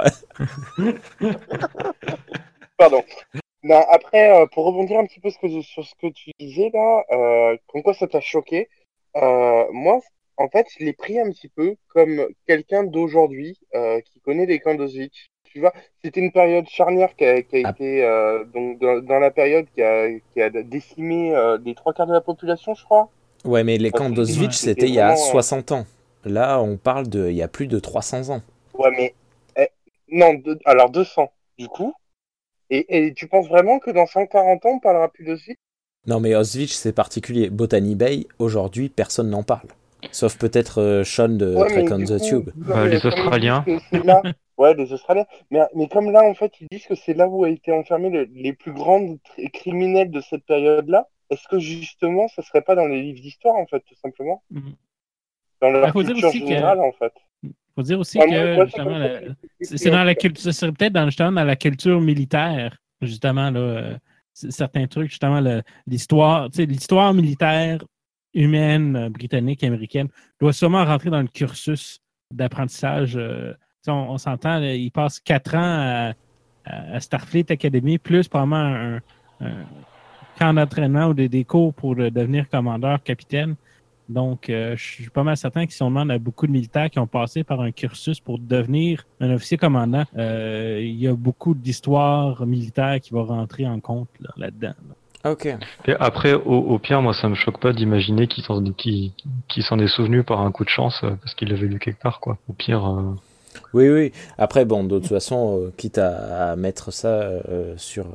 Pardon. Non, après, pour rebondir un petit peu sur ce que tu disais là, comme quoi ça t'a choqué, moi, en fait, je l'ai pris un petit peu comme quelqu'un d'aujourd'hui qui connaît les camps d'Auschwitz. Tu vois, c'était une période charnière qui a été donc dans la période qui a décimé les 3/4 de la population, je crois. Ouais, mais les camps d'Auschwitz, c'était il y a 60 ans. Là, on parle il y a plus de 300 ans. Ouais, mais non, alors 200, du coup. Et tu penses vraiment que dans 140 ans, on parlera plus d'Auschwitz? Non, mais Auschwitz, c'est particulier. Botany Bay, aujourd'hui, personne n'en parle. Sauf peut-être Sean de Trek on the Tube. Les Australiens. Ouais, les Australiens. Mais comme là, en fait, ils disent que c'est là où a été enfermés les plus grands criminels de cette période-là. Est-ce que justement, ça serait pas dans les livres d'histoire, en fait, tout simplement? Dans leur culture générale, en fait. Il faut dire aussi que justement, c'est dans la culture, ce serait peut-être dans la culture militaire, justement, là, certains trucs, justement, l'histoire militaire humaine, britannique, américaine, doit sûrement rentrer dans le cursus d'apprentissage. On s'entend, ils passent 4 ans à Starfleet Academy, plus probablement un camp d'entraînement ou des cours pour devenir commandeur, capitaine. Donc, je suis pas mal certain qu'ils demandent à beaucoup de militaires qui ont passé par un cursus pour devenir un officier commandant. Il y a beaucoup d'histoires militaires qui vont rentrer en compte là-dedans. Ok. Et après, au pire, moi, ça me choque pas d'imaginer qu'il s'en est souvenu par un coup de chance parce qu'il l'avait lu quelque part, quoi. Au pire. Oui. Après, bon, de toute façon, quitte à mettre ça sur...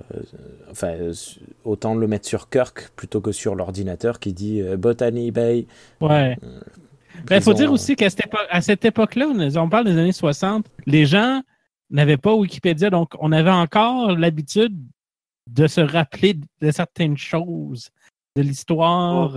autant le mettre sur Kirk plutôt que sur l'ordinateur qui dit Botany Bay. Ouais. Il faut dire aussi qu'à cette époque-là, on parle des années 60, les gens n'avaient pas Wikipédia, donc on avait encore l'habitude de se rappeler de certaines choses, de l'histoire.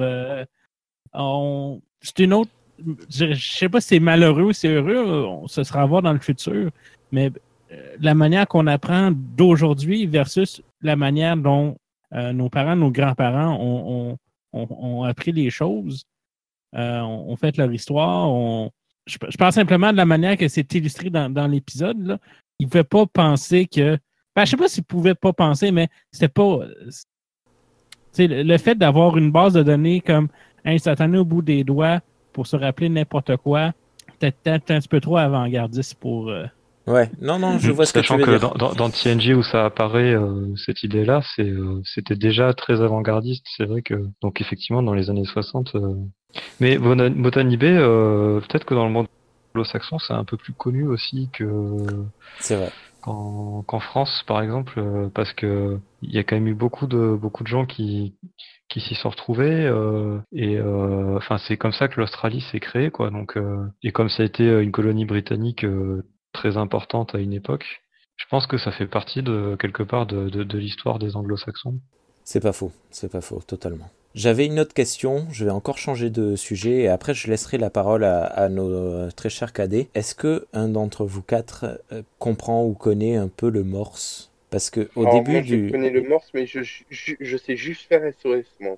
C'est une autre... Je ne sais pas si c'est malheureux ou c'est heureux, ce sera à voir dans le futur, mais la manière qu'on apprend d'aujourd'hui versus la manière dont nos parents, nos grands-parents ont appris les choses, ont fait leur histoire. Je pense simplement de la manière que c'est illustré dans l'épisode. Là. Ils ne pouvaient pas penser que... je ne sais pas s'ils ne pouvaient pas penser, mais c'était pas... le fait d'avoir une base de données comme instantanée au bout des doigts pour se rappeler n'importe quoi, peut-être un petit peu trop avant-gardiste pour... Ouais, non, je vois ce que tu veux dire. Sachant que dans TNG où ça apparaît, cette idée-là, c'était déjà très avant-gardiste. C'est vrai que... Donc effectivement, dans les années 60... Mais Botany Bay, peut-être que dans le monde anglo-saxon, c'est un peu plus connu aussi que... C'est vrai. Qu'en France, par exemple, parce que il y a quand même eu beaucoup de gens qui s'y sont retrouvés c'est comme ça que l'Australie s'est créée, quoi. Donc et comme ça a été une colonie britannique très importante à une époque, je pense que ça fait partie de quelque part de l'histoire des Anglo-Saxons. C'est pas faux, totalement. J'avais une autre question, je vais encore changer de sujet et après je laisserai la parole à nos très chers cadets. Est-ce que un d'entre vous quatre comprend ou connaît un peu le Morse? Parce que au début moi, je connais le Morse, mais je sais juste faire SOS, moi, en fait.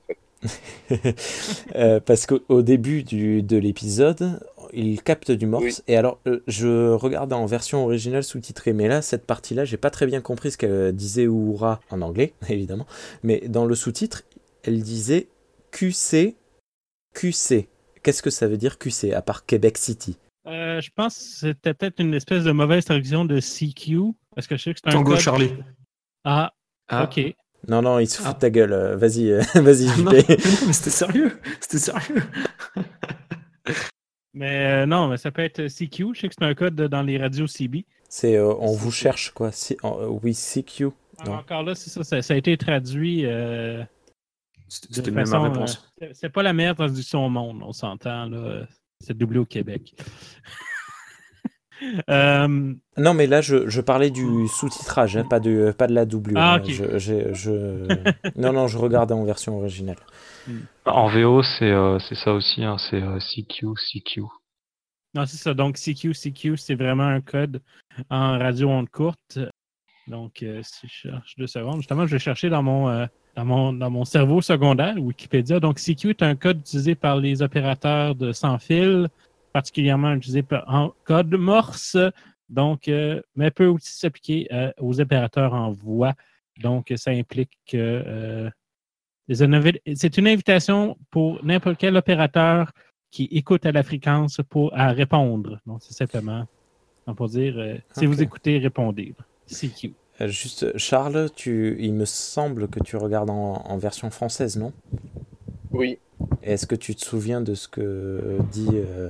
Parce qu'au début de l'épisode, il capte du morse. Oui. Et alors, je regardais en version originale sous-titrée, mais là, cette partie-là, j'ai pas très bien compris ce qu'elle disait Uhura en anglais, évidemment. Mais dans le sous-titre, elle disait QC, QC. Qu'est-ce que ça veut dire QC, à part Québec City? Je pense que c'était peut-être une espèce de mauvaise traduction de CQ, parce que je sais que c'est un Tango code. Charlie. Ah, Ah. ok. Non, il se fout Ah. de ta gueule. Vas-y, vas-y, Non, JP. mais c'était sérieux. C'était sérieux. Mais non, mais ça peut être CQ. Je sais que c'est un code dans les radios CB. C'est on vous cherche, quoi. Oui, CQ. Non. Encore là, c'est ça, ça a été traduit C'était de même ma façon. réponse. C'est pas la meilleure traduction au monde, on s'entend. Là. C'est doublé au Québec. Non, mais là, je parlais du sous-titrage, hein, pas de la doublure. Ah, hein. ok. Non, je regardais en version originale. En VO, c'est ça aussi, hein, c'est CQ. Non, c'est ça. Donc, CQ, c'est vraiment un code en radio onde courte. Donc, si je cherche 2 secondes, justement, je vais chercher dans mon cerveau secondaire, Wikipédia. Donc, CQ est un code utilisé par les opérateurs de sans fil, particulièrement utilisé en code Morse, donc, mais peut aussi s'appliquer aux opérateurs en voix. Donc, ça implique que c'est une invitation pour n'importe quel opérateur qui écoute à la fréquence à répondre. Donc, c'est simplement pour dire, si vous écoutez, répondez. CQ. Juste, Charles, il me semble que tu regardes en version française, non? Oui. Et est-ce que tu te souviens de ce que dit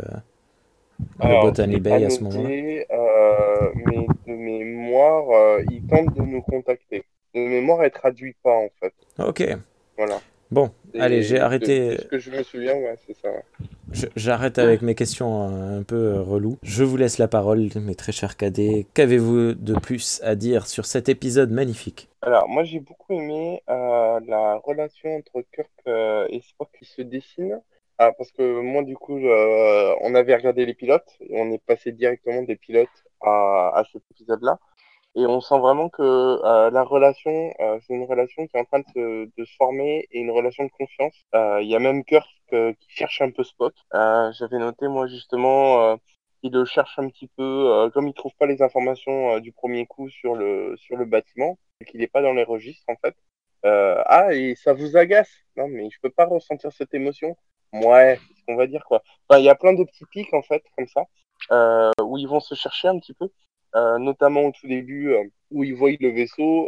le Alors, je Botany l'ai pas Bay à ce moment-là? noté, mais de mémoire, il tente de nous contacter. De mémoire, elle traduit pas, en fait. Ok, Voilà. bon, allez, j'ai De arrêté. ce que je me souviens, ouais, c'est ça. Ouais. J'arrête avec mes questions un peu reloues. Je vous laisse la parole, mes très chers cadets. Qu'avez-vous de plus à dire sur cet épisode magnifique? Alors, moi, j'ai beaucoup aimé la relation entre Kirk et Spock qui se dessine. Parce que moi, du coup, on avait regardé les pilotes et on est passé directement des pilotes à cet épisode-là. Et on sent vraiment que la relation, c'est une relation qui est en train de se former et une relation de confiance. Il y a même Kirk qui cherche un peu Spock. J'avais noté, moi, justement, il le cherche un petit peu, comme il trouve pas les informations du premier coup sur le bâtiment, et qu'il n'est pas dans les registres, en fait. Et ça vous agace? Non, mais je peux pas ressentir cette émotion. Ouais, c'est ce qu'on va dire, quoi. Enfin, il y a plein de petits pics, en fait, comme ça, où ils vont se chercher un petit peu. Notamment au tout début où ils voient le vaisseau,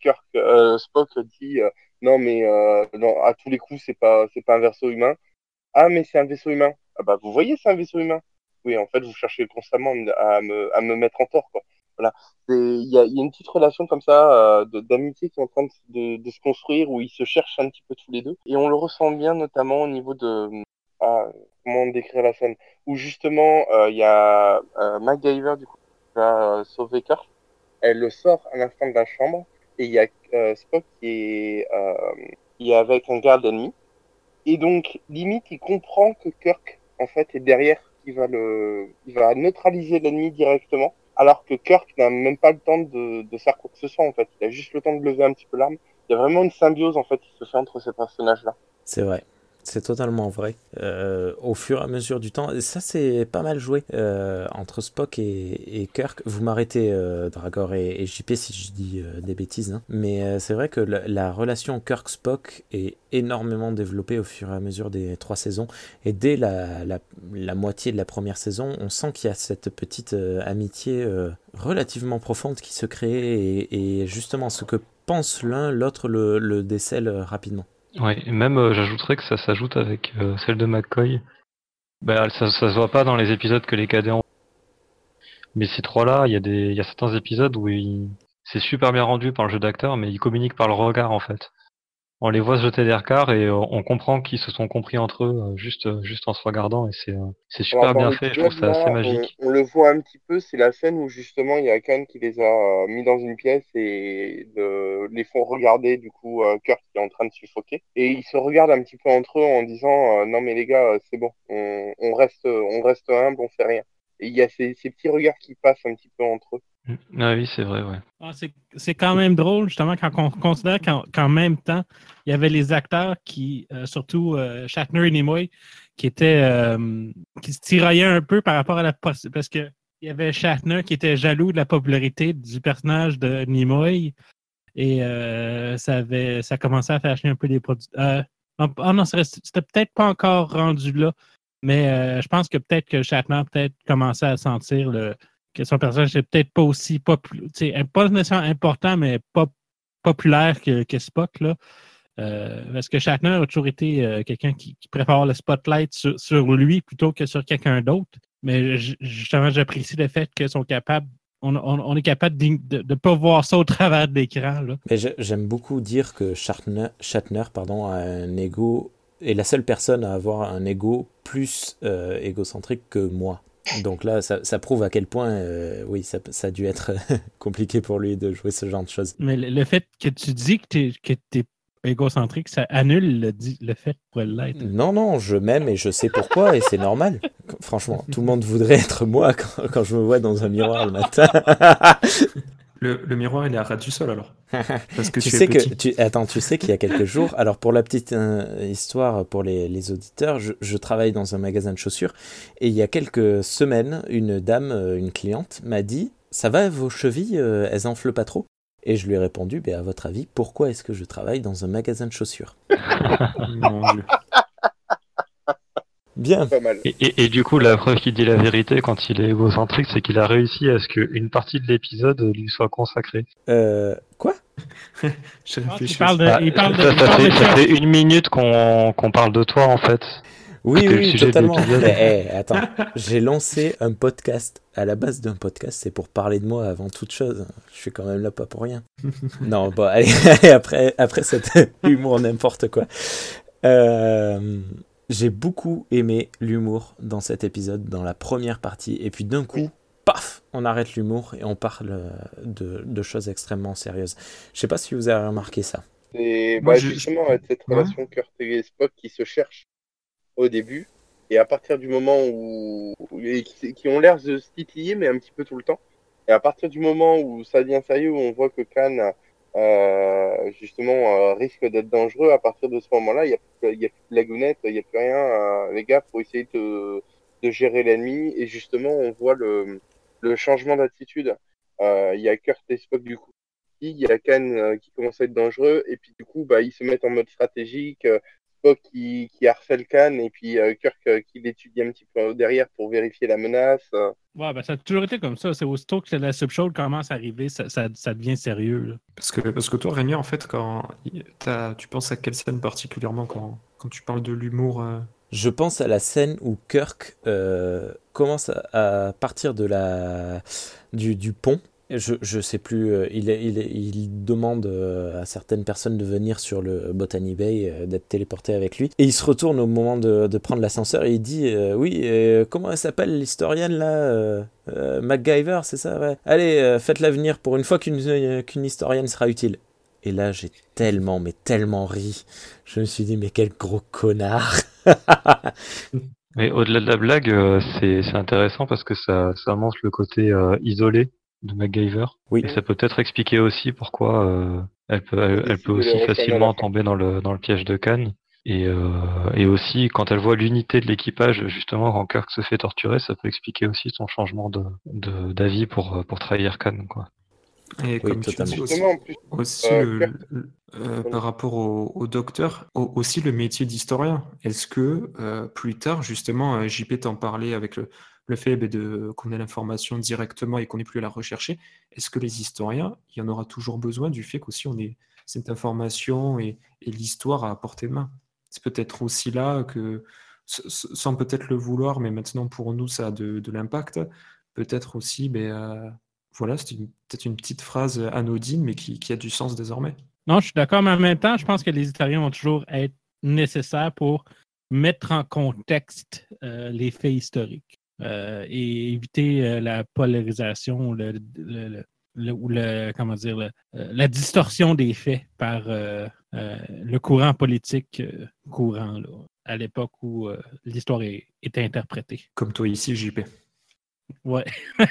Spock dit non mais non, à tous les coups c'est pas un vaisseau humain. Ah mais c'est un vaisseau humain. Ah bah vous voyez c'est un vaisseau humain. Oui en fait vous cherchez constamment à me mettre en tort quoi. Voilà. Il y a une petite relation comme ça d'amitié qui est en train de se construire où ils se cherchent un petit peu tous les deux et on le ressent bien notamment au niveau de comment décrire la scène où justement il y a MacGyver du coup va sauver Kirk. Elle le sort à l'instant de la chambre et il y a Spock qui est avec un garde ennemi. Et donc, limite, il comprend que Kirk, en fait, est derrière, il va neutraliser l'ennemi directement, alors que Kirk n'a même pas le temps de faire quoi que ce soit, en fait. Il a juste le temps de lever un petit peu l'arme. Il y a vraiment une symbiose, en fait, qui se fait entre ces personnages-là. C'est vrai. C'est totalement vrai. Au fur et à mesure du temps, et ça c'est pas mal joué entre Spock et Kirk. Vous m'arrêtez, Dragor et JP, si je dis des bêtises, hein. Mais c'est vrai que la relation Kirk-Spock est énormément développée au fur et à mesure des 3 saisons. Et dès la moitié de la première saison, on sent qu'il y a cette petite amitié relativement profonde qui se crée. Et justement, ce que pense l'un, l'autre le décèle rapidement. Ouais, et même j'ajouterais que ça s'ajoute avec celle de McCoy. Bah, ça se voit pas dans les épisodes que les cadets ont. Mais ces trois-là, il y a certains épisodes où c'est super bien rendu par le jeu d'acteur, mais ils communiquent par le regard en fait. On les voit se jeter des regards et on comprend qu'ils se sont compris entre eux juste en se regardant et c'est Alors, super dans bien fait. Je trouve l'épisode, ça assez là, magique. on le voit un petit peu, c'est la scène où justement il y a Khan qui les a mis dans une pièce et les font regarder du coup Kirk qui est en train de suffoquer. Et ils se regardent un petit peu entre eux en disant non mais les gars, c'est bon, on reste humble, on fait rien. Et il y a ces petits regards qui passent un petit peu entre eux. Ah oui, c'est vrai, ouais. Ah, c'est quand même drôle, justement, quand on considère qu'en même temps, il y avait les acteurs qui, surtout Shatner et Nimoy, qui se tiraillaient un peu par rapport à parce que il y avait Shatner qui était jaloux de la popularité du personnage de Nimoy et ça commençait à faire chier un peu les producteurs. Non, c'était peut-être pas encore rendu là, mais je pense que peut-être que Shatner commençait à sentir que son personnage n'est peut-être pas aussi populaire, pas nécessairement important, mais pas populaire que Spock, là. Parce que Shatner a toujours été quelqu'un qui préfère le spotlight sur lui plutôt que sur quelqu'un d'autre. Mais justement, j'apprécie le fait qu'ils sont capables, on est capable de ne pas voir ça au travers de l'écran. Là. Mais j'aime beaucoup dire que Shatner a un ego, est la seule personne à avoir un ego plus égocentrique que moi. Donc là, ça prouve à quel point, oui, ça a dû être compliqué pour lui de jouer ce genre de choses. Mais le fait que tu dis que t'es égocentrique, ça annule le fait pour l'être. Non, je m'aime et je sais pourquoi et c'est normal. Franchement, tout le monde voudrait être moi quand je me vois dans un miroir le matin. Le miroir, il est à ras du sol alors. Parce que tu tu sais es petit. tu sais qu'il y a quelques jours, alors pour la petite histoire pour les auditeurs, je travaille dans un magasin de chaussures et il y a quelques semaines, une dame, une cliente m'a dit « Ça va, vos chevilles, elles enflent pas trop ?» Et je lui ai répondu « À votre avis, pourquoi est-ce que je travaille dans un magasin de chaussures ?» Mon Dieu. Bien. Pas mal. Et du coup, la preuve qu'il dit la vérité quand il est égocentrique, c'est qu'il a réussi à ce qu'une partie de l'épisode lui soit consacrée. Quoi ? Je Il réfléchis. parle Ça fait 1 minute qu'on parle de toi, en fait. Oui, C'était le oui, sujet de totalement. l'épisode. Mais attends, j'ai lancé un podcast. À la base d'un podcast, c'est pour parler de moi avant toute chose. Je suis quand même là pas pour rien. Non, bon, allez après cet humour n'importe quoi. J'ai beaucoup aimé l'humour dans cet épisode, dans la première partie. Et puis d'un coup, paf, on arrête l'humour et on parle de choses extrêmement sérieuses. Je sais pas si vous avez remarqué ça. Et Moi, justement, avec cette relation Kirk et Spock qui se cherchent au début, et à partir du moment où qui ont l'air de se titiller, mais un petit peu tout le temps, et à partir du moment où ça devient sérieux, où on voit que Khan justement risque d'être dangereux, à partir de ce moment-là, il y a plus de lagounette, il n'y a plus rien, les gars, pour essayer de gérer l'ennemi, et justement, on voit le changement d'attitude. Il y a Kirk et Spock du coup. Il y a Khan qui commence à être dangereux, et puis du coup, ils se mettent en mode stratégique. Spock qui harcèle Khan, et puis Kirk qui l'étudie un petit peu derrière pour vérifier la menace. Ouais, ça a toujours été comme ça. C'est aussitôt que la subshow commence à arriver, ça devient sérieux. Là. Parce que toi, Rémi, en fait, tu penses à quelle scène particulièrement quand tu parles de l'humour Je pense à la scène où Kirk commence à partir du pont. Je sais plus, il demande à certaines personnes de venir sur le Botany Bay, d'être téléporté avec lui. Et il se retourne au moment de prendre l'ascenseur et il dit oui, comment elle s'appelle l'historienne là MacGyver, c'est ça, ouais. Allez, faites-la venir pour une fois qu'une historienne sera utile. Et là, j'ai tellement ri. Je me suis dit, mais quel gros connard. Mais au-delà de la blague, c'est intéressant parce que ça montre le côté isolé de MacGyver. Oui. Et ça peut peut-être expliquer aussi pourquoi elle peut aussi facilement tomber dans le piège de Khan. Et aussi, quand elle voit l'unité de l'équipage, justement, quand Kirk se fait torturer, ça peut expliquer aussi son changement d'avis pour trahir Khan, quoi. Et Oui, comme totalement. tu dis Justement, en plus, aussi par rapport au docteur, aussi le métier d'historien. Est-ce que plus tard, justement, JP t'en parlait avec le fait qu'on ait l'information directement et qu'on n'ait plus à la rechercher, est-ce que les historiens, il y en aura toujours besoin du fait qu'aussi on ait cette information et l'histoire à portée de main? C'est peut-être aussi là que, sans peut-être le vouloir, mais maintenant pour nous ça a de l'impact, peut-être aussi, voilà, c'était peut-être une petite phrase anodine, mais qui a du sens désormais. Non, je suis d'accord, mais en même temps, je pense que les historiens vont toujours être nécessaires pour mettre en contexte les faits historiques et éviter la polarisation ou la distorsion des faits par le courant politique courant là, à l'époque où l'histoire est interprétée. Comme toi ici, JP. Ouais.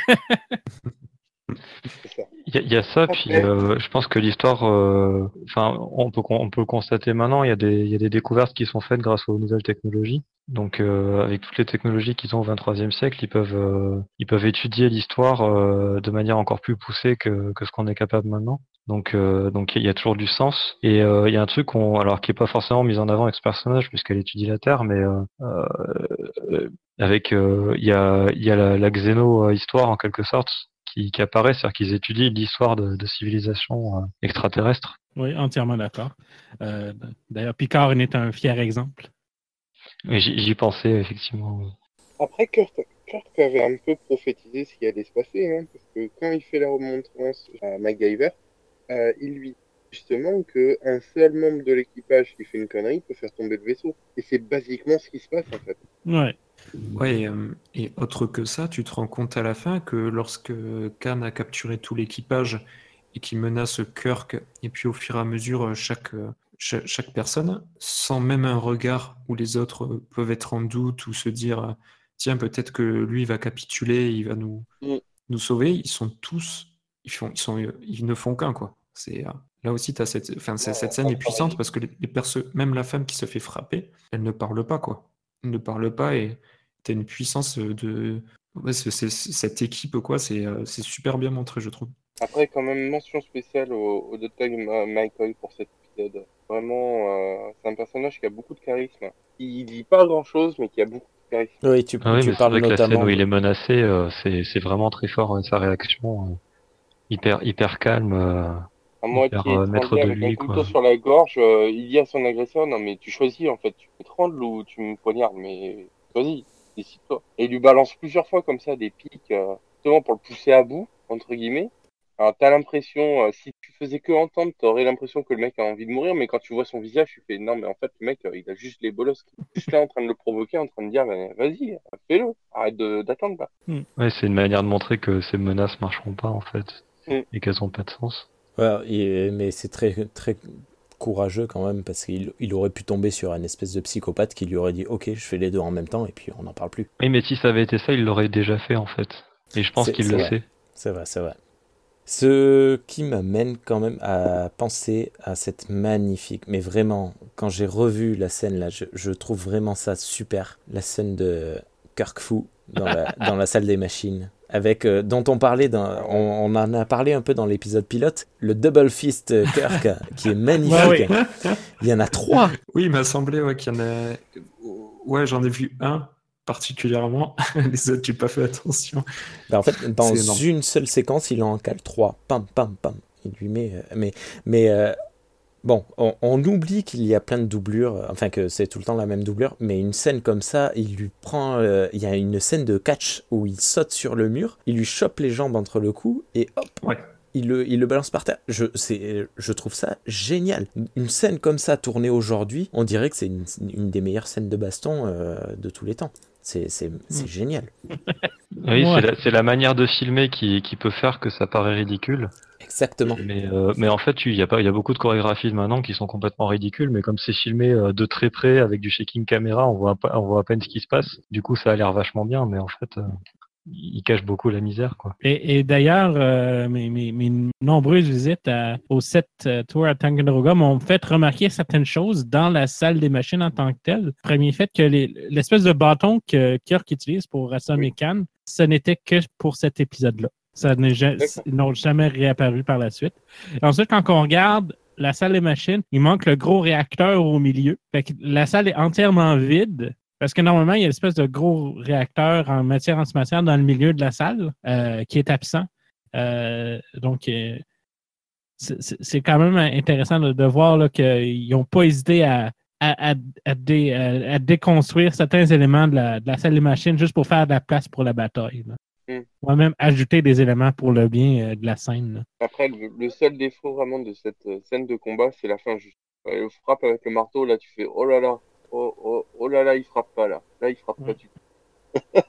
C'est ça. Il y a ça, puis je pense que l'histoire, enfin, on peut le constater maintenant, il y a des découvertes qui sont faites grâce aux nouvelles technologies. Donc, avec toutes les technologies qu'ils ont au XXIe siècle, ils peuvent étudier l'histoire de manière encore plus poussée que ce qu'on est capable maintenant. Donc il y a toujours du sens. Et il y a un truc alors qui est pas forcément mis en avant avec ce personnage puisqu'elle étudie la Terre, mais il y a la xéno-histoire en quelque sorte qui apparaît, c'est-à-dire qu'ils étudient l'histoire de civilisations extraterrestres. Oui, entièrement d'accord. D'ailleurs, Picard en est un fier exemple. Et j'y pensais effectivement. Après, Kirk avait un peu prophétisé ce qui allait se passer, hein, parce que quand il fait la remontrance à MacGyver, il lui dit justement qu'un seul membre de l'équipage qui fait une connerie peut faire tomber le vaisseau. Et c'est basiquement ce qui se passe, en fait. Ouais. Ouais, et autre que ça, tu te rends compte à la fin que lorsque Khan a capturé tout l'équipage et qu'il menace Kirk, et puis au fur et à mesure chaque personne, sans même un regard où les autres peuvent être en doute ou se dire tiens, peut-être que lui va capituler, il va nous sauver, ils sont tous, ils ne font qu'un, quoi. Là aussi, cette scène est puissante parce que même la femme qui se fait frapper, elle ne parle pas, quoi. Elle ne parle pas et t'as une puissance de. Ouais, cette équipe, quoi, c'est super bien montré, je trouve. Après, quand même, mention spéciale au Dr. Michael pour cet épisode. Vraiment, c'est un personnage qui a beaucoup de charisme. Il dit pas grand-chose, mais qui a beaucoup de charisme. Oui, tu Ah oui, mais c'est parles vrai que la scène notamment. où il est menacé, c'est vraiment très fort, sa réaction, hyper calme, À hyper moitié maître étranglé de avec un lui, couteau quoi. sur la gorge, il dit à son agresseur, non mais tu choisis en fait, tu m'étrangles ou tu me poignardes, mais choisis, décide-toi. Et il lui balance plusieurs fois comme ça des pics, justement pour le pousser à bout, entre guillemets. Alors t'as l'impression, si tu faisais que entendre, t'aurais l'impression que le mec a envie de mourir, mais quand tu vois son visage, tu fais, non mais en fait le mec, il a juste les bolos, juste là en train de le provoquer, en train de dire, ben, vas-y, fais-le, arrête d'attendre là. Ouais, c'est une manière de montrer que ces menaces marcheront pas, en fait, Mm. et qu'elles ont pas de sens. Ouais, mais c'est très, très courageux quand même parce qu'il aurait pu tomber sur un espèce de psychopathe qui lui aurait dit ok, je fais les deux en même temps et puis on n'en parle plus. Oui, mais si ça avait été ça, il l'aurait déjà fait, en fait. Et je pense qu'il le vrai. sait. C'est vrai, c'est vrai. Ce qui m'amène quand même à penser à cette magnifique, mais vraiment, quand j'ai revu la scène là, je trouve vraiment ça super, la scène de Kirk Fu dans la salle des machines, avec dont on parlait, on en a parlé un peu dans l'épisode pilote, le Double Fist Kirk, qui est magnifique. Ouais. Il y en a 3. Oui, il m'a semblé qu'il y en a. Ouais, j'en ai vu un particulièrement. Les autres, j'ai pas fait attention. En fait, dans une seule séquence, il en cale 3. Pam, pam, pam. Il lui met. Bon, on oublie qu'il y a plein de doublures, enfin que c'est tout le temps la même doublure, mais une scène comme ça, il lui prend. Il y a une scène de catch où il saute sur le mur, il lui chope les jambes entre le cou et hop, ouais. il le balance par terre. Je trouve ça génial. Une scène comme ça tournée aujourd'hui, on dirait que c'est une des meilleures scènes de baston de tous les temps. C'est génial. Oui, c'est la manière de filmer qui peut faire que ça paraît ridicule. Exactement. Mais en fait, il y a beaucoup de chorégraphies maintenant qui sont complètement ridicules, mais comme c'est filmé de très près avec du shaking caméra, on voit à peine ce qui se passe. Du coup, ça a l'air vachement bien, mais en fait, il cache beaucoup la misère, quoi. Et d'ailleurs, mes nombreuses visites au set tour à Ticonderoga m'ont fait remarquer certaines choses dans la salle des machines en tant que telle. Premier fait que l'espèce de bâton que Kirk utilise pour assommer Khan, ce n'était que pour cet épisode-là. Ils n'ont jamais réapparu par la suite. Et ensuite, quand on regarde la salle des machines, il manque le gros réacteur au milieu. Fait que la salle est entièrement vide. Parce que normalement, il y a une espèce de gros réacteur en matière-antimatière dans le milieu de la salle qui est absent. Donc, c'est quand même intéressant de voir là, qu'ils n'ont pas hésité à déconstruire certains éléments de la salle des machines juste pour faire de la place pour la bataille. On va même ajouter des éléments pour le bien de la scène. Là. Après, le seul défaut vraiment de cette scène de combat, c'est la fin juste. Le frappe avec le marteau, là, tu fais oh là là. Oh là là, il frappe pas là. Là, il frappe pas du tout.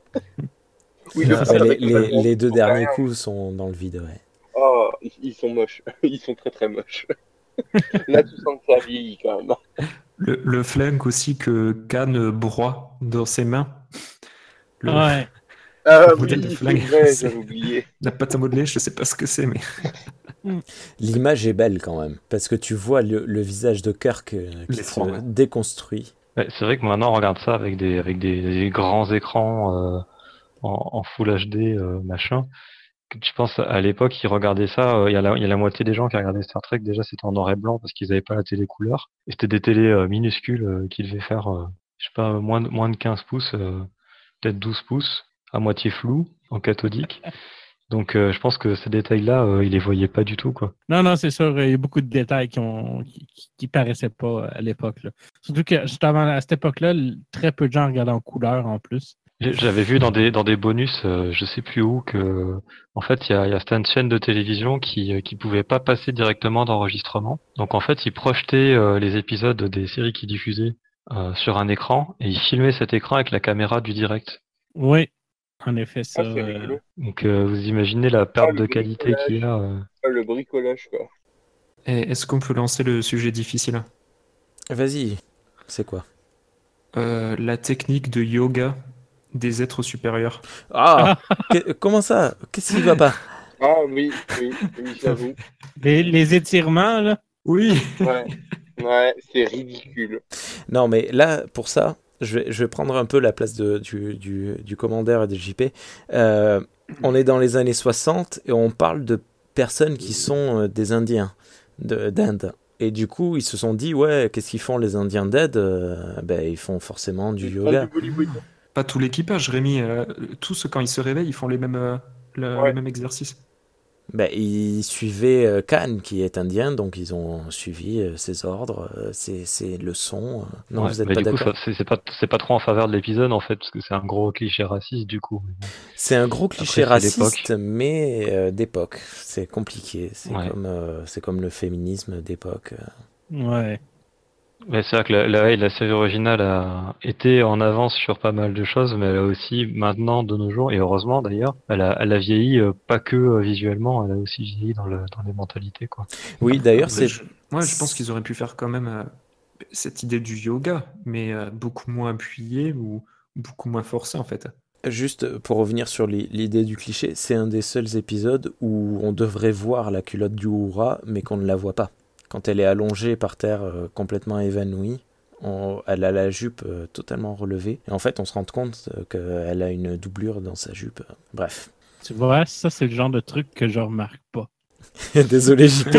Oui, les deux derniers coups sont dans le vide, ouais. Oh, ils sont moches. Ils sont très très moches. Là, tu sens que ça vieillit quand même. Le flingue aussi que Khan broie dans ses mains. Ouais. Ah modèle de oui, c'est flingue. vrai, j'avais oublié. La pâte à modeler, je sais pas ce que c'est, mais L'image est belle quand même, parce que tu vois le visage de Kirk qui L'effort, se ouais. déconstruit. Ouais, c'est vrai que maintenant on regarde ça avec des grands écrans en Full HD, machin. Je pense à l'époque, ils regardaient ça. Il y a la moitié des gens qui regardaient Star Trek. Déjà, c'était en noir et blanc parce qu'ils n'avaient pas la télé couleur. Et c'était des télés minuscules qui devaient faire, je sais pas, moins de 15 pouces, peut-être 12 pouces, à moitié flou, en cathodique. Donc, je pense que ces détails-là, ils les voyaient pas du tout, quoi. Non, c'est sûr, il y a beaucoup de détails qui paraissaient pas à l'époque, là. Surtout que justement à cette époque-là, très peu de gens regardaient en couleur en plus. J'avais vu dans des bonus, je sais plus où, que en fait il y a certaines chaînes de télévision qui pouvaient pas passer directement d'enregistrement. Donc en fait ils projetaient les épisodes des séries qu'ils diffusaient sur un écran et ils filmaient cet écran avec la caméra du direct. Oui, en effet, ça. Ah, c'est rigolo. Donc vous imaginez la Ah, perte le de qualité qu'il y bricolage. a. Ah, le bricolage, quoi. Et est-ce qu'on peut lancer le sujet difficile? Vas-y, c'est quoi? La technique de yoga des êtres supérieurs. Ah, comment ça? Qu'est-ce qui va pas? Ah oui, j'avoue. Les étirements, là. Oui. Ouais, c'est ridicule. Non, mais là, pour ça, je vais prendre un peu la place du commandeur et de JP. On est dans les années 60 et on parle de personnes qui sont des Indiens d'Inde. Et du coup, ils se sont dit, ouais, qu'est-ce qu'ils font les Indiens d'Inde? Ben, ils font forcément du Ils font yoga. du Bollywood. Pas tout l'équipage, Rémi. Tous, quand ils se réveillent, ils font les mêmes, Ouais. le même exercice. Ben, ils suivaient Khan, qui est indien, donc ils ont suivi ses ordres, ses leçons. Non, Ouais, vous n'êtes mais pas du coup, d'accord? c'est pas trop en faveur de l'épisode en fait, parce que c'est un gros cliché raciste du coup. C'est un gros cliché Après, c'est l'époque. raciste, mais d'époque. C'est compliqué. Ouais. C'est comme le féminisme d'époque. Ouais. Mais c'est vrai que la série originale a été en avance sur pas mal de choses, mais elle a aussi maintenant, de nos jours, et heureusement d'ailleurs, elle a vieilli pas que visuellement, elle a aussi vieilli dans les mentalités, quoi. Oui, d'ailleurs, Mais je pense qu'ils auraient pu faire quand même cette idée du yoga, mais beaucoup moins appuyée ou beaucoup moins forcée en fait. juste pour revenir sur l'idée du cliché, c'est un des seuls épisodes où on devrait voir la culotte du Uhura, mais qu'on ne la voit pas. Quand elle est allongée par terre, complètement évanouie, elle a la jupe totalement relevée. Et en fait, on se rend compte qu'elle a une doublure dans sa jupe. Bref. Tu vois, ça, c'est le genre de truc que je remarque pas. Désolé, JP.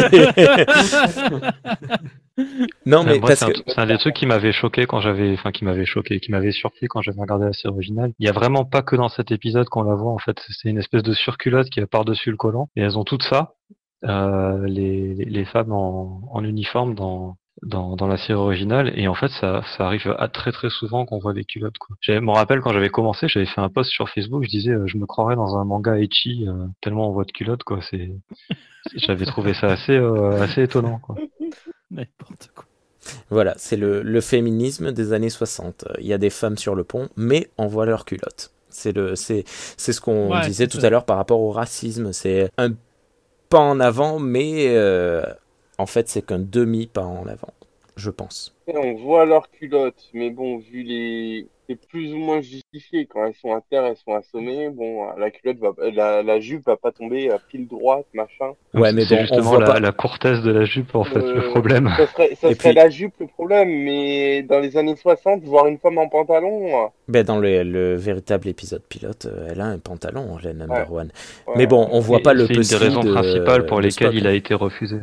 Non, mais Moi, parce que... c'est un des trucs qui m'avait choqué qui m'avait surpris quand j'avais regardé la série originale. Il y a vraiment pas que dans cet épisode qu'on la voit, en fait. C'est une espèce de surculotte qui est par-dessus le collant. Et elles ont tout ça, les femmes en uniforme dans la série originale. Et en fait, ça arrive très très souvent qu'on voit des culottes, quoi. Je me rappelle quand j'avais commencé, j'avais fait un post sur Facebook, je disais, je me croirais dans un manga ecchi, tellement on voit de culottes, quoi. J'avais trouvé ça assez étonnant, quoi. N'importe quoi. Voilà, c'est le féminisme des années 60. Il y a des femmes sur le pont, mais on voit leurs culottes. C'est ce qu'on Ouais, disait c'est tout ça. à l'heure par rapport au racisme. C'est un pas en avant, mais en fait, c'est qu'un demi-pas en avant, je pense. Et on voit leurs culottes, mais bon, c'est plus ou moins justifié. Quand elles sont à terre, elles sont assommées. Bon, la culotte la jupe va pas tomber à pile droite, machin. Ouais, mais C'est bon, on justement voit pas. la courtesse de la jupe, en fait, le problème. Ça Et serait puis- la jupe le problème, mais dans les années 60, voir une femme en pantalon. Ben, dans le véritable épisode pilote, elle a un pantalon, la number one. Ouais. Mais bon, on voit Et pas le c'est une des pussy raisons principales pour de lesquelles Spock. il a été refusé.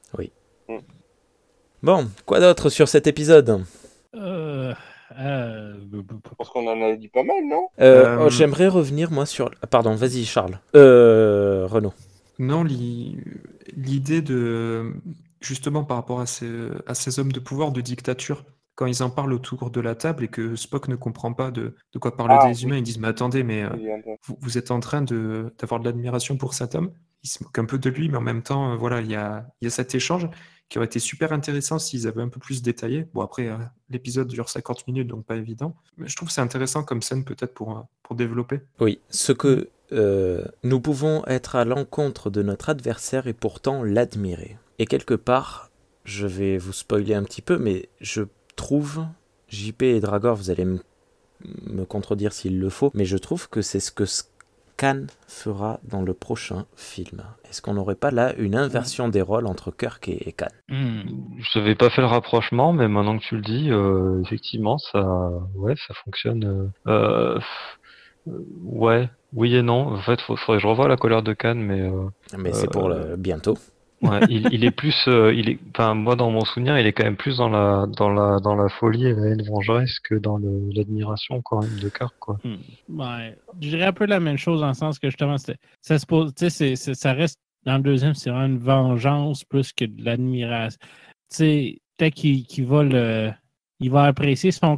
Bon, quoi d'autre sur cet épisode? Je pense qu'on en a dit pas mal, non? J'aimerais revenir, moi, sur... Pardon, vas-y, Charles. Renaud. Non, l'idée de justement par rapport à ces hommes de pouvoir de dictature, quand ils en parlent autour de la table et que Spock ne comprend pas de quoi parlent Ah, des humains, ils disent mais attendez, mais vous êtes en train d'avoir de l'admiration pour cet homme. Il se moque un peu de lui, mais en même temps, voilà, il y a cet échange qui aurait été super intéressant s'ils avaient un peu plus détaillé. Bon, après, l'épisode dure 50 minutes, donc pas évident. Mais je trouve que c'est intéressant comme scène peut-être pour développer. Oui, ce que nous pouvons être à l'encontre de notre adversaire et pourtant l'admirer. Et quelque part, je vais vous spoiler un petit peu, mais je trouve, JP et Dragor, vous allez me contredire s'il le faut, mais je trouve que c'est ce que Khan fera dans le prochain film. Est-ce qu'on n'aurait pas là une inversion des rôles entre Kirk et Khan? Je n'avais pas fait le rapprochement, mais maintenant que tu le dis, effectivement, ça fonctionne. Ouais, oui et non. En fait, faudrait que je revoie La colère de Khan, mais c'est pour bientôt. ouais, il est plus, enfin, moi dans mon souvenir, il est quand même plus dans la folie et la haine vengeresse que dans l'admiration quand même de Kirk, quoi. Ouais. Je dirais un peu la même chose dans le sens que justement, ça se pose, tu sais, ça reste dans le deuxième, c'est vraiment une vengeance plus que de l'admiration. Tu sais, peut-être qu'il il va apprécier son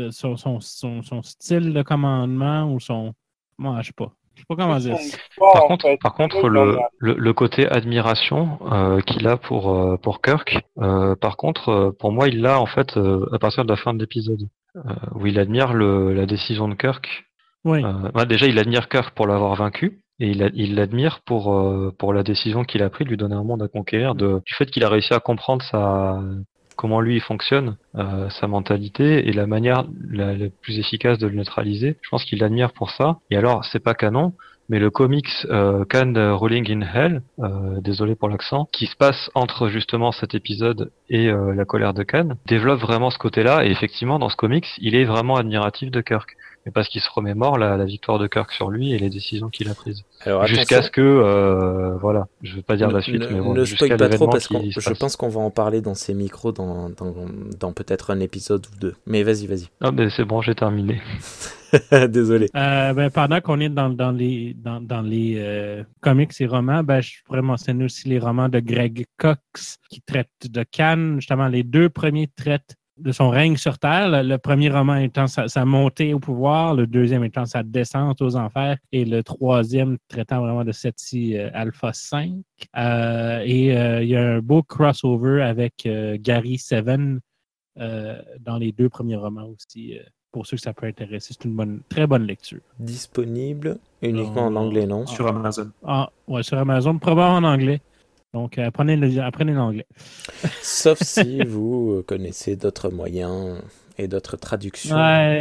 style de commandement ou son, moi, je sais pas comment dire. Par contre, le côté admiration qu'il a pour Kirk, par contre, pour moi, il l'a en fait à partir de la fin de l'épisode, où il admire la décision de Kirk. Oui. Déjà, il admire Kirk pour l'avoir vaincu, et il l'admire pour la décision qu'il a prise de lui donner un monde à conquérir, du fait qu'il a réussi à comprendre comment lui il fonctionne, sa mentalité et la manière la plus efficace de le neutraliser. Je pense qu'il l'admire pour ça. Et alors, c'est pas canon, mais le comics Khan Rolling in Hell, désolé pour l'accent, qui se passe entre justement cet épisode et La colère de Khan, développe vraiment ce côté-là. Et effectivement, dans ce comics, il est vraiment admiratif de Kirk. Mais parce qu'il se remémore la victoire de Kirk sur lui et les décisions qu'il a prises. Alors, jusqu'à ce que, voilà, je vais pas dire la suite, mais voilà, ne jusqu'à spoil pas trop l'événement parce qui que se je passe. pense qu'on va en parler dans ces micros dans peut-être un épisode ou deux. Mais vas-y. Ah ben c'est bon, j'ai terminé. Désolé. Pendant qu'on est dans les comics et romans, je pourrais mentionner aussi les romans de Greg Cox qui traitent de Khan. Justement, les deux premiers traitent de son règne sur Terre. Le premier roman étant sa montée au pouvoir, le deuxième étant sa descente aux enfers, et le troisième traitant vraiment de cette-ci Alpha 5. Il y a un beau crossover avec Gary Seven dans les deux premiers romans aussi. Pour ceux que ça peut intéresser, c'est une très bonne lecture. Disponible uniquement en anglais, non? Sur Amazon. Ouais, sur Amazon, probablement en anglais. Donc, apprenez l'anglais. Sauf si vous connaissez d'autres moyens et d'autres traductions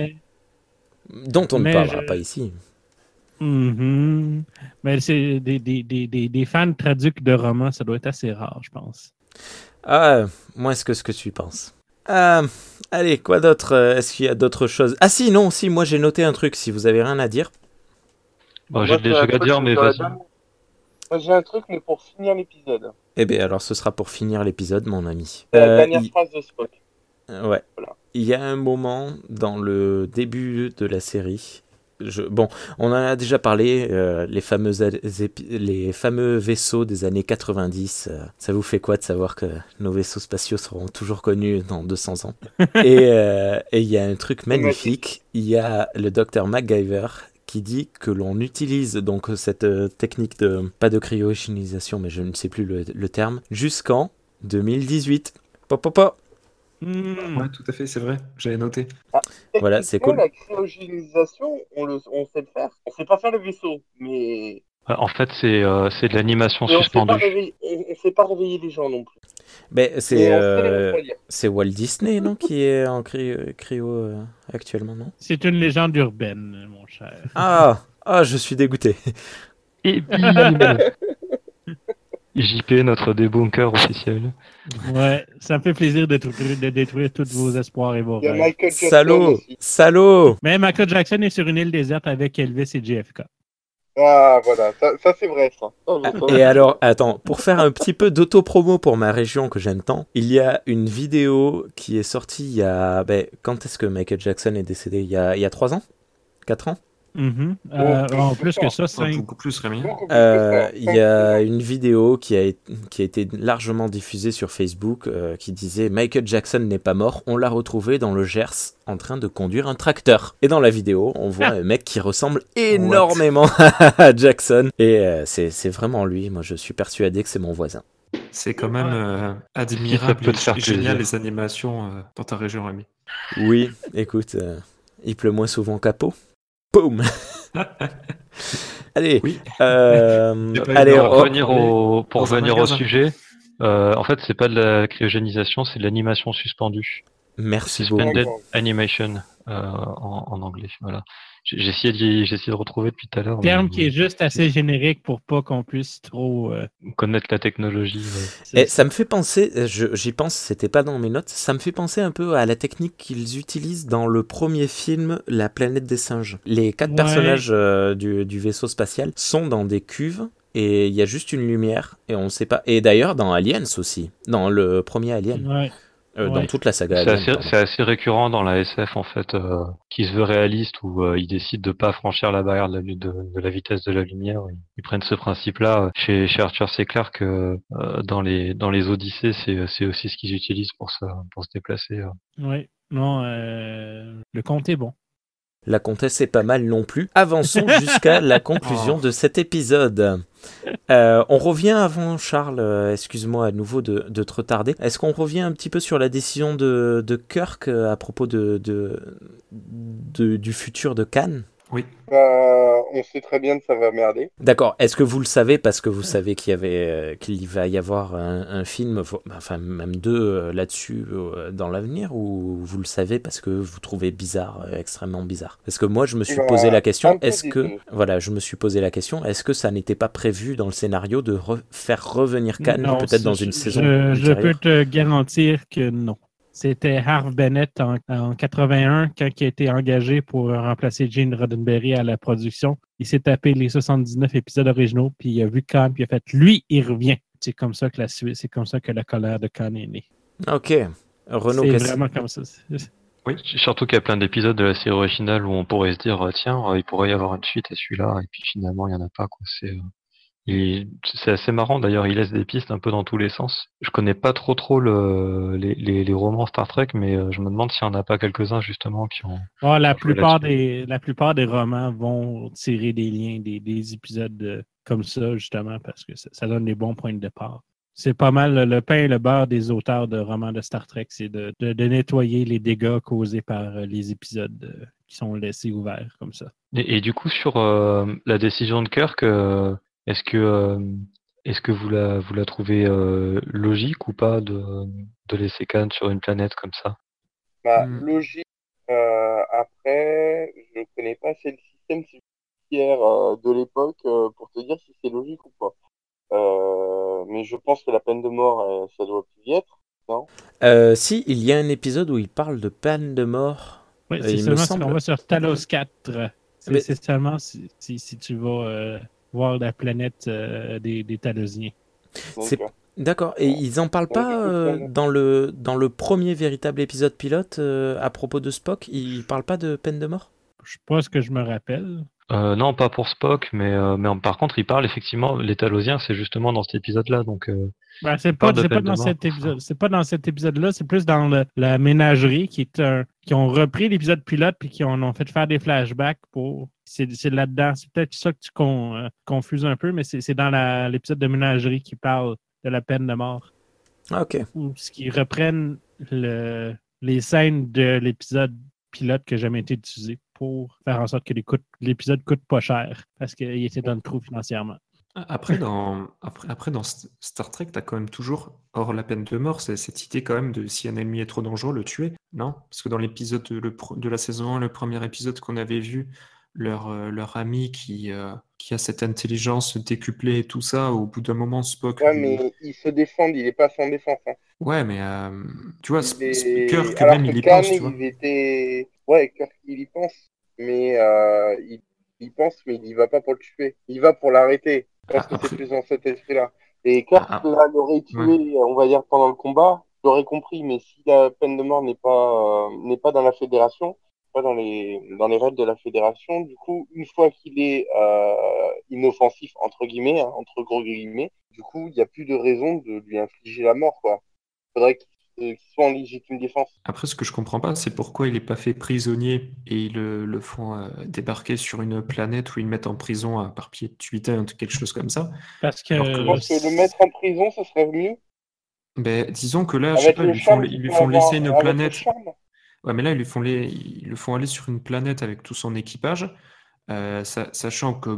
dont on ne parlera pas ici. Mm-hmm. Mais c'est des fans traducs de romans, ça doit être assez rare, je pense. Moins que ce que tu penses. Allez, quoi d'autre? Est-ce qu'il y a d'autres choses? Ah si, moi j'ai noté un truc, si vous avez rien à dire. Bon, j'ai des trucs à dire, mais vas-y. Moi j'ai un truc, mais pour finir l'épisode. Eh bien, alors ce sera pour finir l'épisode, mon ami. La dernière phrase de Spock. Ouais. Voilà. Il y a un moment dans le début de la série. On en a déjà parlé, les fameux vaisseaux des années 90. Ça vous fait quoi de savoir que nos vaisseaux spatiaux seront toujours connus dans 200 ans? Et il y a un truc magnifique. Il y a le docteur MacGyver qui dit que l'on utilise donc cette technique pas de cryogénisation, mais je ne sais plus le terme, jusqu'en 2018. Pop. Ouais, tout à fait, c'est vrai, j'avais noté. Voilà, c'est cool. La cryogénisation, on sait le faire. On sait pas faire le vaisseau, mais... En fait, c'est de l'animation suspendue. On sait pas réveiller les gens non plus. Mais c'est Walt Disney, non, qui est en cryo actuellement, non? C'est une légende urbaine, mon cher. Je suis dégoûté. Et bim JP, notre débunker officiel. Ouais, ça me fait plaisir de détruire tous vos espoirs et vos rêves. Salaud! Mais Michael Jackson est sur une île déserte avec Elvis et JFK. Ah, voilà, ça c'est vrai, ça. Et alors, attends, pour faire un petit peu d'auto-promo pour ma région que j'aime tant, il y a une vidéo qui est sortie il y a... quand est-ce que Michael Jackson est décédé? Il y a 3 ans? 4 ans? En plus que ça, 5. Beaucoup plus, Rémi. Il y a une vidéo qui a été largement diffusée sur Facebook qui disait « Michael Jackson n'est pas mort, on l'a retrouvé dans le Gers en train de conduire un tracteur ». Et dans la vidéo, on voit un mec qui ressemble énormément à Jackson. Et c'est vraiment lui, moi je suis persuadé que c'est mon voisin. C'est quand même admirable et génial les animations dans ta région, Rémi. Oui, écoute, il pleut moins souvent qu'à Pau. Boum. Allez, oui. Allez, pour revenir au sujet, en fait, c'est pas de la cryogénisation, c'est de l'animation suspendue. Merci beaucoup. Suspended animation. en anglais. Voilà. J'ai essayé de retrouver depuis tout à l'heure. Terme mais qui est juste assez générique pour pas qu'on puisse trop. connaître la technologie. Ouais. C'est Et ça. ça me fait penser, j'y pense, c'était pas dans mes notes, ça me fait penser un peu à la technique qu'ils utilisent dans le premier film, La planète des singes. Les 4 Ouais. personnages du vaisseau spatial sont dans des cuves et il y a juste une lumière et on sait pas. Et d'ailleurs dans Aliens aussi, dans le premier Alien, Ouais. dans Ouais. toute la saga C'est Alien. assez, pardon. c'est assez récurrent dans la SF en fait, qui se veut réaliste où ils décident de pas franchir la barrière de la vitesse de la lumière. Ils prennent ce principe-là. Chez Arthur C. Clarke, dans les Odyssées, c'est aussi ce qu'ils utilisent pour se déplacer. Ouais. Non, le compte est bon. La comtesse est pas mal non plus. Avançons jusqu'à la conclusion de cet épisode. On revient avant, Charles, excuse-moi à nouveau de te retarder. Est-ce qu'on revient un petit peu sur la décision de Kirk à propos du futur de Khan ? Oui. On sait très bien que ça va merder. D'accord. Est-ce que vous le savez parce que vous savez qu'il va y avoir un film, enfin même 2 là-dessus dans l'avenir, ou vous le savez parce que vous trouvez bizarre, extrêmement bizarre ? Parce que moi je me suis posé la question, je me suis posé la question, est-ce que ça n'était pas prévu dans le scénario de faire revenir Khan Non, peut-être dans une saison je ultérieure ? peux te garantir que non. C'était Harve Bennett en 81 quand il a été engagé pour remplacer Gene Roddenberry à la production. Il s'est tapé les 79 épisodes originaux, puis il a vu Khan, puis il a fait lui, il revient. C'est comme ça que c'est comme ça que la colère de Khan est née. Ok. Renaud, c'est vraiment comme ça. Oui, surtout qu'il y a plein d'épisodes de la série originale où on pourrait se dire tiens, il pourrait y avoir une suite à celui-là, et puis finalement il y en a pas quoi. C'est assez marrant d'ailleurs, il laisse des pistes un peu dans tous les sens. Je connais pas trop les romans Star Trek, mais je me demande s'il y en a pas quelques-uns justement qui ont. La plupart des romans vont tirer des liens des épisodes comme ça justement parce que ça donne des bons points de départ. C'est pas mal le pain et le beurre des auteurs de romans de Star Trek, c'est de nettoyer les dégâts causés par les épisodes qui sont laissés ouverts comme ça. Et du coup sur la décision de Kirk. Est-ce que vous la trouvez logique ou pas de laisser Khan sur une planète comme ça ? Logique. Après, je connais pas assez le système judiciaire de l'époque pour te dire si c'est logique ou pas. Mais je pense que la peine de mort, ça doit plus y être, non ? Si, il y a un épisode où il parle de peine de mort. Oui, c'est seulement si on va sur Talos 4. C'est seulement si tu vas voir la planète des Talosiens. D'accord. Et ils en parlent pas dans le premier véritable épisode pilote à propos de Spock. Ils parlent pas de peine de mort ? Je sais pas ce que je me rappelle. Non, pas pour Spock, mais par contre, il parle effectivement. Les Talosiens, c'est justement dans cet épisode-là, donc. C'est pas dans cet épisode. C'est pas dans cet épisode-là. C'est plus dans la ménagerie qui ont repris l'épisode pilote puis qui ont fait faire des flashbacks pour. C'est là-dedans. C'est peut-être ça que tu confuses un peu, mais c'est dans l'épisode de ménagerie qui parle de la peine de mort. Ah, ok. Ou ce qui reprennent les scènes de l'épisode pilote qui n'a jamais été utilisé pour faire en sorte que l'épisode coûte pas cher parce qu'il était dans le trou financièrement. Après, dans Star Trek, tu as quand même toujours, hors la peine de mort, c'est cette idée quand même de si un ennemi est trop dangereux, le tuer, non ? Parce que dans l'épisode de la saison 1, le premier épisode qu'on avait vu, leur ami qui a cette intelligence décuplée et tout ça, au bout d'un moment, Spock... Ouais, mais il se défend, il est pas sans défense. Hein. Ouais, mais tu vois, Kirk, alors même, que il y Khan, pense, tu vois. Ouais, Kirk, il y pense, mais il pense, mais il y va pas pour le tuer. Il va pour l'arrêter. Je pense que c'est plus dans cet esprit-là. Et Kirk, là, l'aurait tué, on va dire, pendant le combat, j'aurais compris, mais si la peine de mort n'est pas dans la fédération, pas dans les règles de la fédération, du coup, une fois qu'il est inoffensif, entre guillemets, hein, entre gros guillemets, du coup, il n'y a plus de raison de lui infliger la mort, quoi. Il faudrait qu'il soit en légitime défense. Après, ce que je comprends pas, c'est pourquoi il n'est pas fait prisonnier et ils le font débarquer sur une planète où ils le mettent en prison par pied de tuitaine, quelque chose comme ça. Parce que je pense que le mettre en prison, ça serait mieux. Ben, disons que là, je sais pas, ils lui font laisser une planète. Ouais, mais là, ils le font aller sur une planète avec tout son équipage, sachant que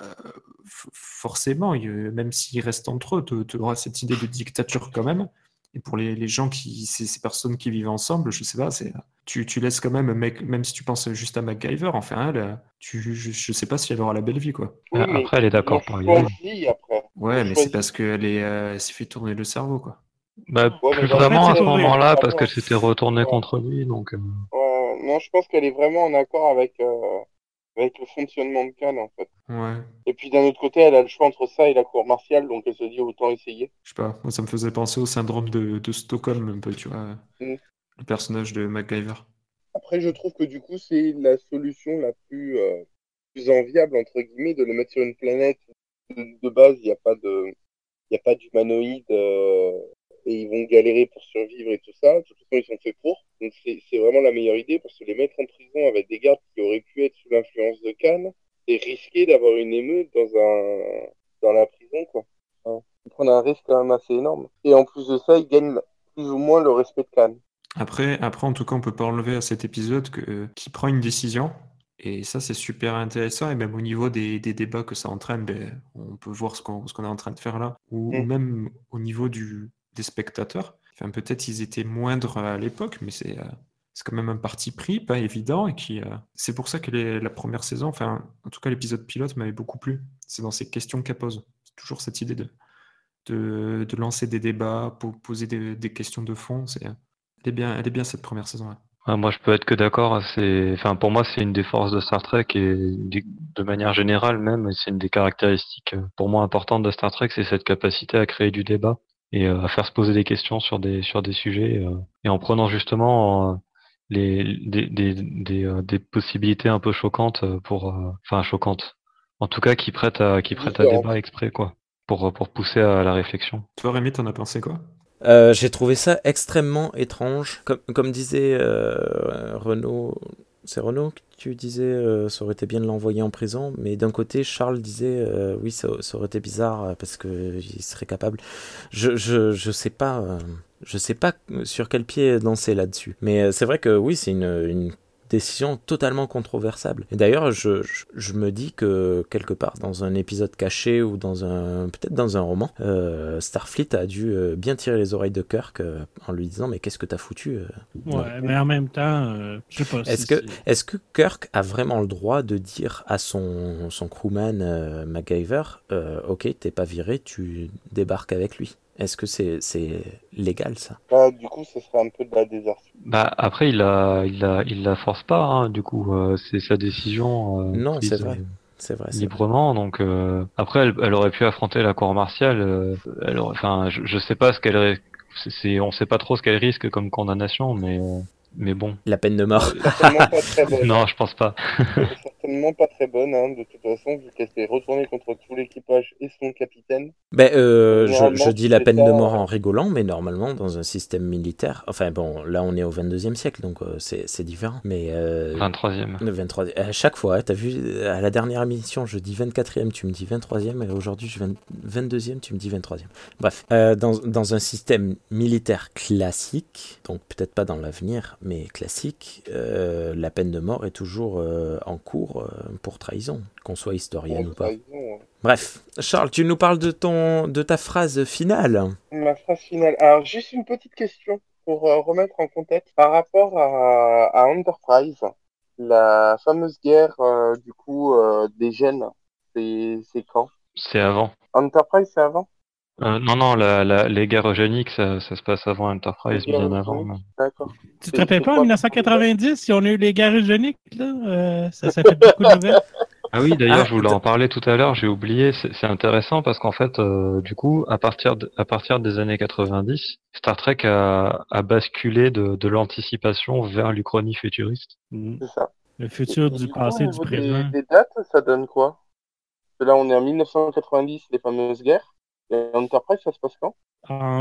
forcément, même s'ils restent entre eux, tu auras cette idée de dictature quand même. Et pour les gens ces personnes qui vivent ensemble, je sais pas, tu laisses quand même, même si tu penses juste à MacGyver, enfin, elle, je sais pas si elle aura la belle vie, quoi. Oui, mais Après, elle est ils d'accord l'ont pour y aller. choisi après. Ouais, mais c'est choisi. parce qu'elle s'est fait tourner le cerveau, quoi. Bah, Ouais, plus mais dans vraiment fait, à c'est ce pour rire. moment-là, parce Vraiment. qu'elle s'était retournée Ouais. contre lui, donc... Ouais, non, je pense qu'elle est vraiment en accord avec le fonctionnement de Cannes, en fait. Ouais, Et puis d'un autre côté, elle a le choix entre ça et la cour martiale, donc elle se dit autant essayer. je sais pas, moi ça me faisait penser au syndrome de Stockholm, un peu, tu vois, Mm. le personnage de MacGyver. Après, je trouve que du coup, c'est la solution la plus enviable, entre guillemets, de le mettre sur une planète où, de base, il y a pas d'humanoïdes et ils vont galérer pour survivre et tout ça. De toute façon, ils sont faits pour. Donc, c'est vraiment la meilleure idée parce que les mettre en prison avec des gardes qui auraient pu être sous l'influence de Cannes, c'est risquer d'avoir une émeute dans la prison, quoi. Hein. Ils prennent un risque quand même assez énorme. Et en plus de ça, ils gagnent plus ou moins le respect de Cannes. Après, en tout cas, on peut pas enlever à cet épisode qu'il prend une décision. Et ça, c'est super intéressant. Et même au niveau des débats que ça entraîne, ben, on peut voir ce qu'on est en train de faire là. Ou même au niveau des spectateurs. Enfin, peut-être ils étaient moindres à l'époque, mais c'est quand même un parti pris, pas évident. Et c'est pour ça que la première saison, enfin, en tout cas, l'épisode pilote m'avait beaucoup plu. C'est dans ces questions qu'elle pose. C'est toujours cette idée de lancer des débats, pour poser des questions de fond. Elle est bien cette première saison. Ouais. Ah, moi, je peux être que d'accord. Enfin, pour moi, c'est une des forces de Star Trek et de manière générale même, c'est une des caractéristiques pour moi importantes de Star Trek, c'est cette capacité à créer du débat et à faire se poser des questions sur des sujets et en prenant justement des possibilités un peu choquantes enfin choquantes. En tout cas, qui prêtent à Différentes. débat exprès quoi, pour pousser à la réflexion. Toi, Rémi, t'en as pensé quoi? J'ai trouvé ça extrêmement étrange. Comme disait Renaud, c'est Renaud que tu disais, ça aurait été bien de l'envoyer en prison, mais d'un côté, Charles disait, oui, ça aurait été bizarre parce qu'il serait capable. Je sais pas. Je sais pas sur quel pied danser là-dessus. Mais c'est vrai que oui, c'est une décision totalement controversable. Et d'ailleurs, je me dis que quelque part, dans un épisode caché ou peut-être dans un roman, Starfleet a dû bien tirer les oreilles de Kirk en lui disant mais qu'est-ce que t'as foutu Ouais, mais en même temps, je sais pas. Est-ce que Kirk a vraiment le droit de dire à son crewman MacGyver, ok, t'es pas viré, tu débarques avec lui? Est-ce que c'est légal ça? Bah, du coup, ce serait un peu de la désertion. Bah après il la force pas hein, du coup c'est sa décision Non, c'est prise vrai. C'est vrai. librement donc après elle aurait pu affronter la cour martiale enfin je sais pas ce qu'elle on sait pas trop ce qu'elle risque comme condamnation mais bon La peine de mort. Certainement pas très bonne. non je pense pas Certainement pas très bonne, hein, de toute façon, vu qu'elle s'est retournée contre tout l'équipage et son capitaine. Ben, Généralement, je dis tu la fais peine ça, de mort en rigolant, mais normalement, dans un système militaire, enfin bon, là on est au 22e siècle, donc c'est différent, mais... 23e Le 23e, à chaque fois, t'as vu, à la dernière émission, je dis 24e, tu me dis 23e, et aujourd'hui, 22e, tu me dis 23e. Bref, dans un système militaire classique, donc peut-être pas dans l'avenir, mais classique, la peine de mort est toujours en cours pour trahison, qu'on soit historien ou pas. ouais. Bref, Charles, tu nous parles de ta phrase finale. Ma phrase finale. Alors, juste une petite question pour remettre en contexte par rapport à Enterprise, la fameuse guerre du coup des gènes. C'est quand? c'est avant Enterprise, c'est avant? non les guerres eugéniques ça se passe avant Enterprise Les guerres bien avant eugéniques. D'accord. Tu te rappelles C'est pas, en quoi 1990, si on a eu les guerres eugéniques, là, ça fait beaucoup de nouvelles. Ah oui, d'ailleurs, Ah, je voulais en parler tout à l'heure, j'ai oublié, c'est intéressant parce qu'en fait, du coup, à partir des années 90, Star Trek a basculé de l'anticipation vers l'Uchronie futuriste. C'est ça. Le futur Et du du coup, passé, au du niveau présent. des dates, ça donne quoi? Parce que là, on est en 1990, les fameuses guerres. Et Enterprise, ça se passe quand? En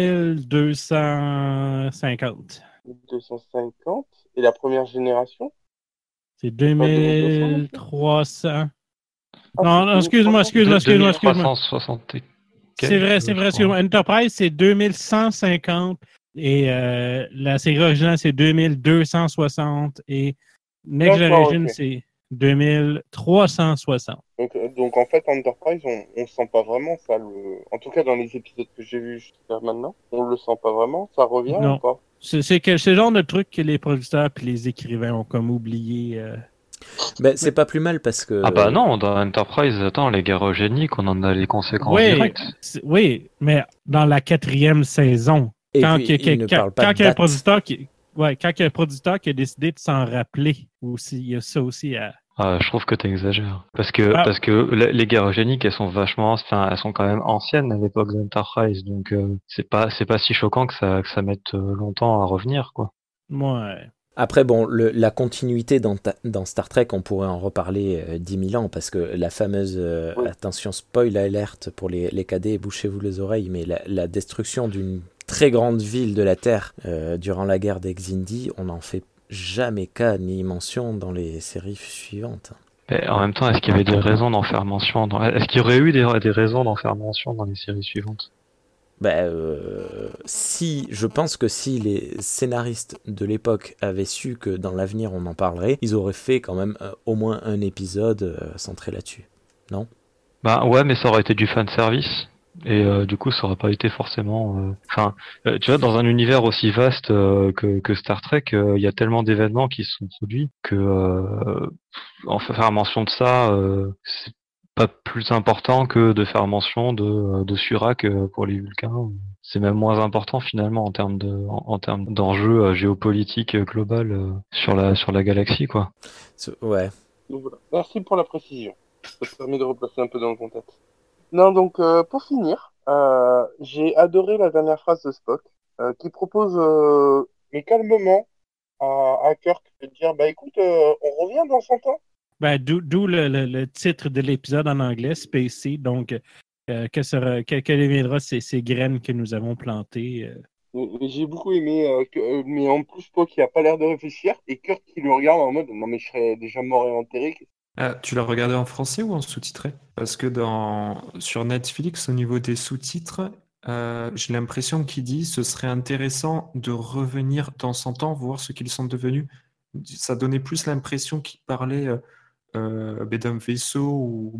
2250. 250. Et la première génération? C'est Pas 2200 non plus? 2300. Ah, Non, c'est excuse-moi. 2360 et C'est vrai, quelques, je crois. excuse-moi. Enterprise, c'est 2150 et la série originale, c'est 2260 et Next D'accord, Generation, ok. c'est 2360. Donc en fait, Enterprise, on sent pas vraiment ça. En tout cas, dans les épisodes que j'ai vus jusqu'à maintenant, on le sent pas vraiment. Ça revient Non. ou pas? C'est le genre de truc que les producteurs et les écrivains ont comme oublié. Ben, c'est pas plus mal parce que. Ah bah non, dans Enterprise, attends, les guerres eugéniques, on en a les conséquences Oui, directes. oui, mais dans la 4e saison, Et quand puis, il y a il ne parle pas quand de il y a un date. producteur quand il y a un producteur qui a décidé de s'en rappeler aussi, il y a ça aussi à. Ah, je trouve que t'exagères. Parce Ah. que les guerres eugéniques, elles sont elles sont quand même anciennes à l'époque d'Enterprise, donc c'est pas si choquant que ça mette longtemps à revenir, quoi. Ouais. Après, bon, la continuité dans Star Trek, on pourrait en reparler 10 000 ans, parce que la fameuse, Oui. attention, spoil alerte pour les cadets, bouchez-vous les oreilles, mais la destruction d'une très grande ville de la Terre durant la guerre des Xindi, on n'en fait jamais cas ni mention dans les séries suivantes. Mais en même temps, est-ce qu'il y avait des raisons d'en faire mention Est-ce qu'il y aurait eu des raisons d'en faire mention dans les séries suivantes? Je pense que si les scénaristes de l'époque avaient su que dans l'avenir on en parlerait, ils auraient fait quand même au moins un épisode centré là-dessus. Non ? Bah ouais, mais ça aurait été du fanservice. Et du coup, ça aurait pas été forcément... tu vois, dans un univers aussi vaste que Star Trek, il y a tellement d'événements qui se sont produits que en faire mention de ça, c'est pas plus important que de faire mention de Surak pour les Vulcains. C'est même moins important finalement en termes d'enjeux géopolitiques global sur la galaxie, quoi. Ouais. Donc voilà. Merci pour la précision. Ça permet de replacer un peu dans le contexte. Non, donc pour finir, j'ai adoré la dernière phrase de Spock qui propose, mais calmement, à Kirk de dire, bah écoute, on revient dans 100 ans. Ben, d'où le titre de l'épisode en anglais, Spacey. Donc, que deviendra ces graines que nous avons plantées? Et j'ai beaucoup aimé, mais en plus Spock qui a pas l'air de réfléchir et Kirk qui le regarde en mode, non mais je serais déjà mort et enterré. Ah, tu l'as regardé en français ou en sous-titré? Parce que sur Netflix, au niveau des sous-titres, j'ai l'impression qu'il dit ce serait intéressant de revenir dans 100 ans, voir ce qu'ils sont devenus. Ça donnait plus l'impression qu'il parlait d'un vaisseau ou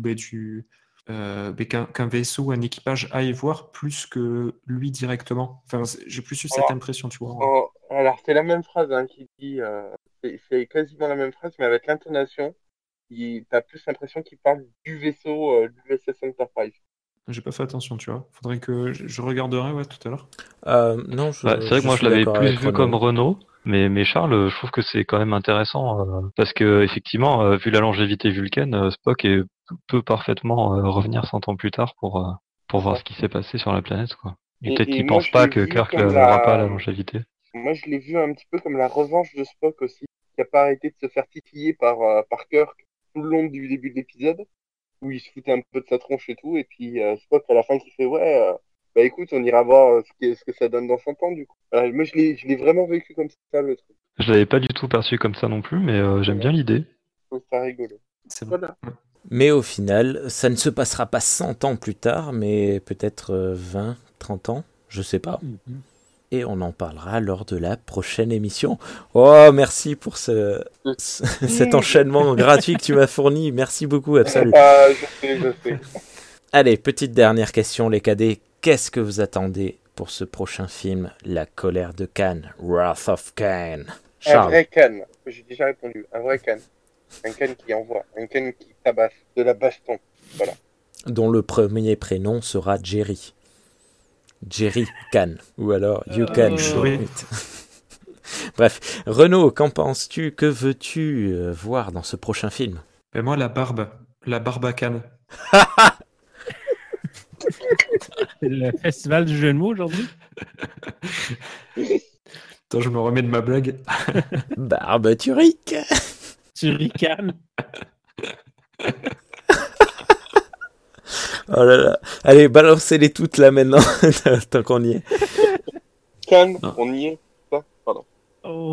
qu'un vaisseau ou un équipage aille voir plus que lui directement. Enfin, j'ai plus eu cette Alors, impression, tu vois. alors c'est la même phrase hein, qui dit, c'est quasiment la même phrase mais avec l'intonation. T'as plus l'impression qu'il parle du vaisseau du VSS Enterprise. J'ai pas fait attention, tu vois. Faudrait que je regarderai ouais, tout à l'heure. Non, C'est vrai que moi je suis l'avais d'accord plus avec vu comme Renaud. Renault, mais Charles, je trouve que c'est quand même intéressant parce que effectivement, vu la longévité vulcaine, Spock peut parfaitement revenir 100 ans plus tard pour voir ce qui s'est passé sur la planète, quoi. Et peut-être Et qu'il moi, pense je pas l'ai que vu Kirk comme n'aura pas la longévité. Moi, je l'ai vu un petit peu comme la revanche de Spock aussi, qui a pas arrêté de se faire titiller par Kirk tout le long du début de l'épisode, où il se foutait un peu de sa tronche et tout, et puis Spock à la fin qui fait ouais, bah écoute, on ira voir ce que ça donne dans 100 ans du coup. Moi, je l'ai vraiment vécu comme ça le truc. Je l'avais pas du tout perçu comme ça non plus, mais j'aime bien l'idée. Je trouve ça rigolo. C'est vrai. Voilà. Ouais. Mais au final, ça ne se passera pas 100 ans plus tard, mais peut-être 20, 30 ans, je sais pas. Et on en parlera lors de la prochaine émission. Oh, merci pour cet enchaînement gratuit que tu m'as fourni. Merci beaucoup, Absolu. Je sais. Allez, petite dernière question, les cadets. Qu'est-ce que vous attendez pour ce prochain film, La colère de Khan, Wrath of Khan? Un vrai Khan. J'ai déjà répondu. Un vrai Khan. Un Khan qui envoie. Un Khan qui tabasse. De la baston. Voilà. Dont le premier prénom sera Jerry. Jerry Khan. Ou alors You Can. Bref, Renaud, qu'en penses-tu? Que veux-tu voir dans ce prochain film? Et moi, la barbacane. C'est le festival du jeu de mots aujourd'hui? Attends, je me remets de ma blague. Barbiturique. Tu ricanes. Oh là là. Allez, balancez-les toutes là maintenant, tant qu'on y est. Khan, Non. on y est. Ça, pardon. Oh.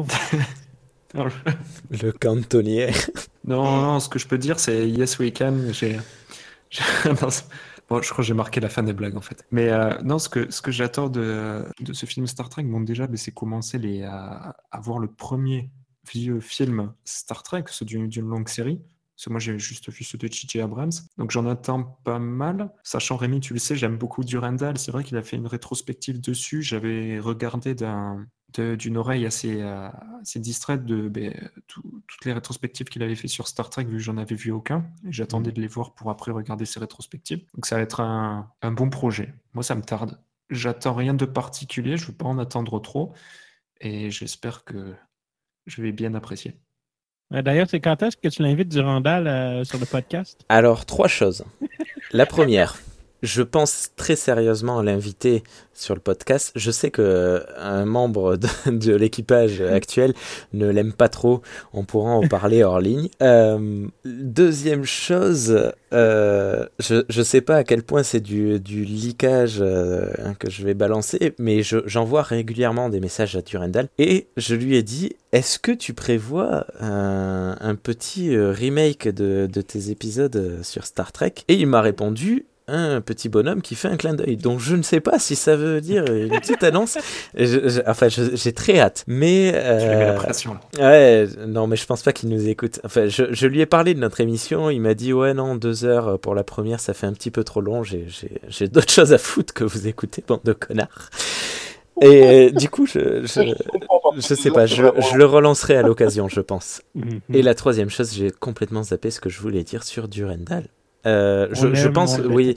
Le cantonnier. Non, ce que je peux dire, c'est Yes We Can. Non, bon, je crois que j'ai marqué la fin des blagues en fait. Mais non, ce que j'attends de ce film Star Trek, bon déjà, c'est commencer à voir le premier vieux film Star Trek, d'une longue série. Parce que moi, j'ai juste vu ceux de J.J. Abrams. Donc, j'en attends pas mal. Sachant, Rémi, tu le sais, j'aime beaucoup Durandal. C'est vrai qu'il a fait une rétrospective dessus. J'avais regardé d'une oreille assez distraite toutes les rétrospectives qu'il avait fait sur Star Trek, vu que j'en avais vu aucun. Et j'attendais de les voir pour après regarder ses rétrospectives. Donc, ça va être un bon projet. Moi, ça me tarde. J'attends rien de particulier. Je ne veux pas en attendre trop. Et j'espère que je vais bien apprécier. D'ailleurs, c'est quand est-ce que tu l'invites Durandal sur le podcast? Alors, 3 choses. La première, je pense très sérieusement à l'inviter sur le podcast. Je sais qu'un membre de l'équipage actuel ne l'aime pas trop. On pourra en parler hors ligne. Deuxième chose, je sais pas à quel point c'est du leakage que je vais balancer, mais j'envoie régulièrement des messages à Durandal et je lui ai dit, est-ce que tu prévois un petit remake de tes épisodes sur Star Trek? Et il m'a répondu, un petit bonhomme qui fait un clin d'œil. Donc je ne sais pas si ça veut dire une petite annonce. J'ai très hâte. Mais tu lui mets la pression. Ouais, non, mais je pense pas qu'il nous écoute. Enfin, je lui ai parlé de notre émission. Il m'a dit ouais, non, 2 heures pour la première, ça fait un petit peu trop long. J'ai d'autres choses à foutre que vous écoutez, bande de connards. Et du coup, je sais pas, je le relancerai à l'occasion, je pense. Et la troisième chose, j'ai complètement zappé ce que je voulais dire sur Durandal. Je pense, oui,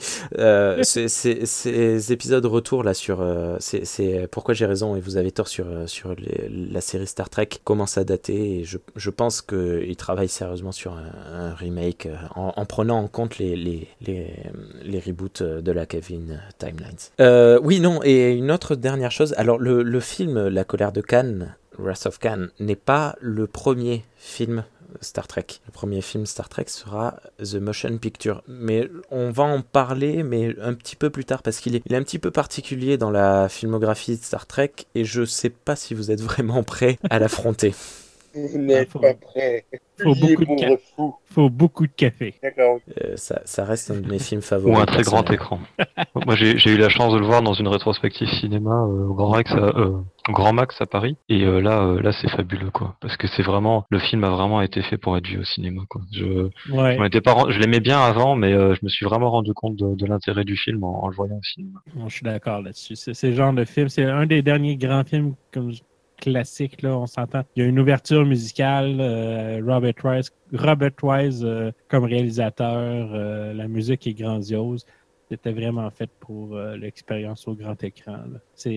ces épisodes retour là sur, c'est pourquoi j'ai raison et vous avez tort sur la série Star Trek commence à dater et je pense qu'ils travaillent sérieusement sur un remake en prenant en compte les reboots de la Kevin Timelines. Oui, non, et une autre dernière chose, alors le film La colère de Khan, Wrath of Khan, n'est pas le premier film Star Trek. Le premier film Star Trek sera The Motion Picture. Mais on va en parler, mais un petit peu plus tard, parce qu'il est un petit peu particulier dans la filmographie de Star Trek, et je sais pas si vous êtes vraiment prêts à l'affronter. Vous n'êtes pas prêts. Faut beaucoup de café. D'accord. Ça reste un de mes films favoris. Ou un très grand écran. Moi, j'ai eu la chance de le voir dans une rétrospective cinéma au Grand Max à Paris. Et là, c'est fabuleux, quoi. Parce que c'est vraiment, le film a vraiment été fait pour être vu au cinéma, quoi. Je l'aimais bien avant, mais je me suis vraiment rendu compte de l'intérêt du film en le voyant au cinéma. Bon, je suis d'accord là-dessus. C'est le genre de film. C'est un des derniers grands films classique, là, on s'entend. Il y a une ouverture musicale, Robert Wise comme réalisateur, la musique est grandiose. C'était vraiment fait pour l'expérience au grand écran. Là.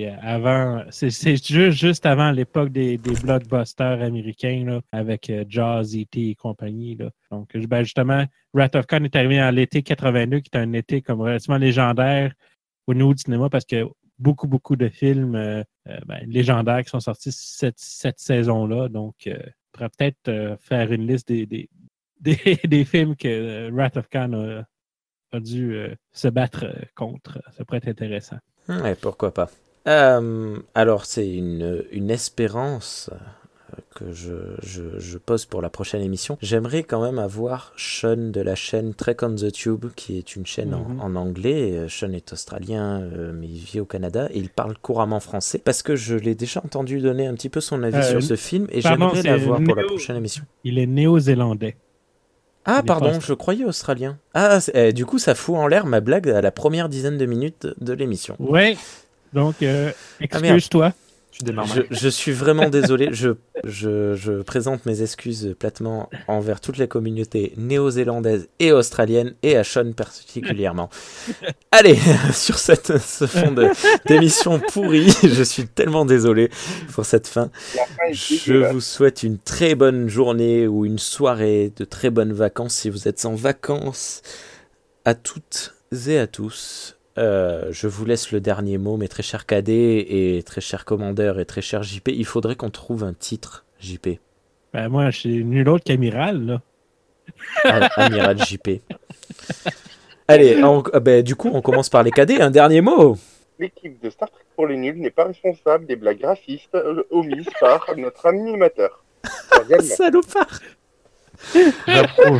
C'est juste avant l'époque des blockbusters américains là, avec Jaws, E.T. et compagnie. Là. Donc, justement, Wrath of Khan est arrivé en l'été 82, qui est un été comme relativement légendaire au niveau du cinéma parce que beaucoup de films légendaires qui sont sortis cette saison-là. Donc, on pourrait peut-être faire une liste des films que Wrath of Khan a dû se battre contre. Ça pourrait être intéressant. Ouais, pourquoi pas. Alors, c'est une espérance que je pose pour la prochaine émission. J'aimerais quand même avoir Sean de la chaîne Trek on the Tube, qui est une chaîne en anglais. Sean est australien, mais il vit au Canada et il parle couramment français parce que je l'ai déjà entendu donner un petit peu son avis sur ce film et j'aimerais l'avoir pour la prochaine émission. Il est néo-zélandais. Ah, pardon, je croyais australien. Ah, du coup, ça fout en l'air ma blague à la première dizaine de minutes de l'émission. Ouais, donc excuse-toi. Je suis vraiment désolé. Je présente mes excuses platement envers toutes les communautés néo-zélandaises et australiennes et à Sean particulièrement. Allez, sur ce fond d'émission pourrie, je suis tellement désolé pour cette fin. Je vous souhaite une très bonne journée ou une soirée, de très bonnes vacances si vous êtes en vacances. À toutes et à tous. Je vous laisse le dernier mot, mes très chers cadets et très chers commandeurs et très chers JP. Il faudrait qu'on trouve un titre, JP. Ben moi, je suis nul autre qu'Amiral, là. Amiral JP. Allez, du coup, on commence par les cadets. Un dernier mot. L'équipe de Star Trek pour les nuls n'est pas responsable des blagues racistes omises par notre animateur. Salopard. J'approuve.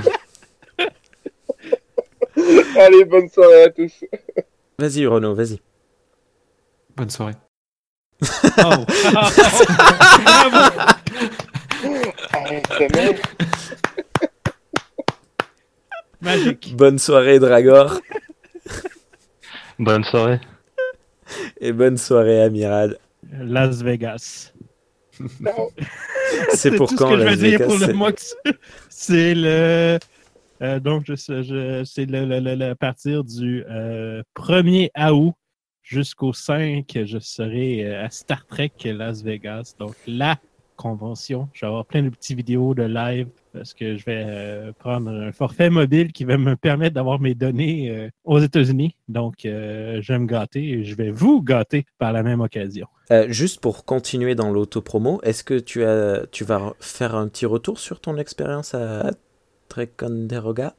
Allez, bonne soirée à tous. Vas-y, Renaud, vas-y. Bonne soirée. Bravo. Arrête, Bonne soirée, Dragor. Bonne soirée. Et bonne soirée, Amiral. Las Vegas. C'est pour tout quand, ce que je Las veux dire Vegas, pour c'est- le MOX. C'est le... donc, c'est à partir du 1er août jusqu'au 5, je serai à Star Trek Las Vegas. Donc, la convention. Je vais avoir plein de petites vidéos de live parce que je vais prendre un forfait mobile qui va me permettre d'avoir mes données aux États-Unis. Donc, je vais me gâter et je vais vous gâter par la même occasion. Juste pour continuer dans l'autopromo, est-ce que tu vas faire un petit retour sur ton expérience à Ticonderoga?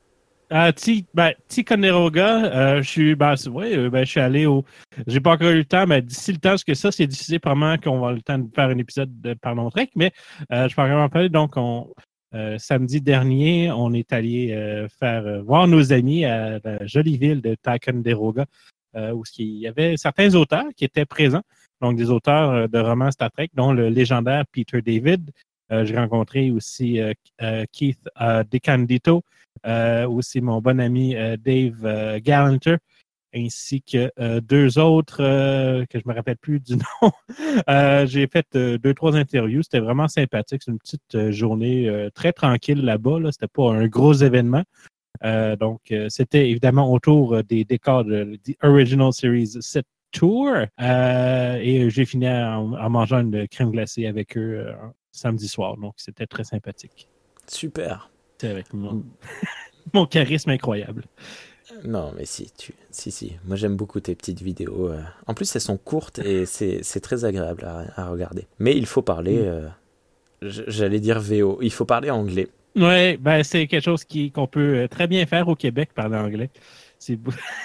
Ticonderoga, je suis allé au. J'ai pas encore eu le temps, mais d'ici le temps, parce que ça, c'est difficile, probablement qu'on va avoir le temps de faire un épisode de Parlons Trek, mais je peux vraiment parler. Donc, samedi dernier, on est allé voir nos amis à la jolie ville de Ticonderoga, où il y avait certains auteurs qui étaient présents, donc des auteurs de romans Star Trek, dont le légendaire Peter David. J'ai rencontré aussi Keith DeCandito, aussi mon bon ami Dave Gallanter, ainsi que deux autres que je ne me rappelle plus du nom. J'ai fait 2-3 interviews. C'était vraiment sympathique. C'est une petite journée très tranquille là-bas. Là. C'était pas un gros événement. Donc, c'était évidemment autour des décors de The Original Series 7 Tour. Et j'ai fini en mangeant une crème glacée avec eux samedi soir. Donc, c'était très sympathique. Super. C'était avec mon charisme incroyable. Non, mais si. Moi, j'aime beaucoup tes petites vidéos. En plus, elles sont courtes et c'est très agréable à regarder. Mais il faut parler, j'allais dire VO, il faut parler anglais. Oui, ben, c'est quelque chose qu'on peut très bien faire au Québec, parler anglais. C'est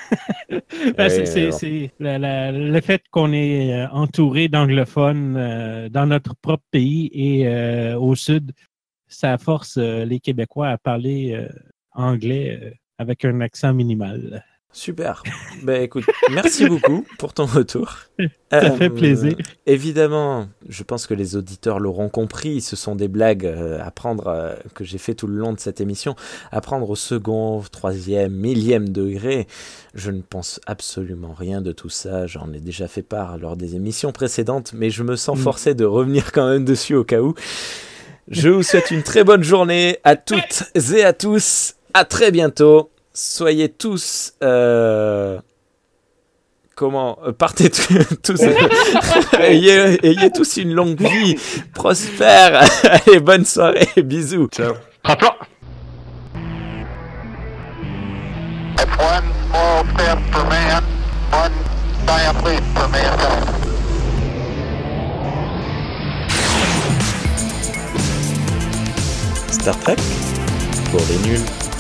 le fait qu'on est entouré d'anglophones dans notre propre pays et au sud, ça force les Québécois à parler anglais avec un accent minimal. Super. Ben écoute, merci beaucoup pour ton retour. Ça fait plaisir. Évidemment, je pense que les auditeurs l'auront compris, ce sont des blagues à prendre que j'ai fait tout le long de cette émission, à prendre au second, troisième, millième degré. Je ne pense absolument rien de tout ça, j'en ai déjà fait part lors des émissions précédentes, mais je me sens forcé de revenir quand même dessus au cas où. Je vous souhaite une très bonne journée à toutes et à tous. À très bientôt. Soyez tous... partez tous... ayez tous une longue vie, prospère. Allez, bonne soirée, bisous. Ciao. Rappelons. That's one small step for man, one giant leap for mankind. Star Trek pour les nuls.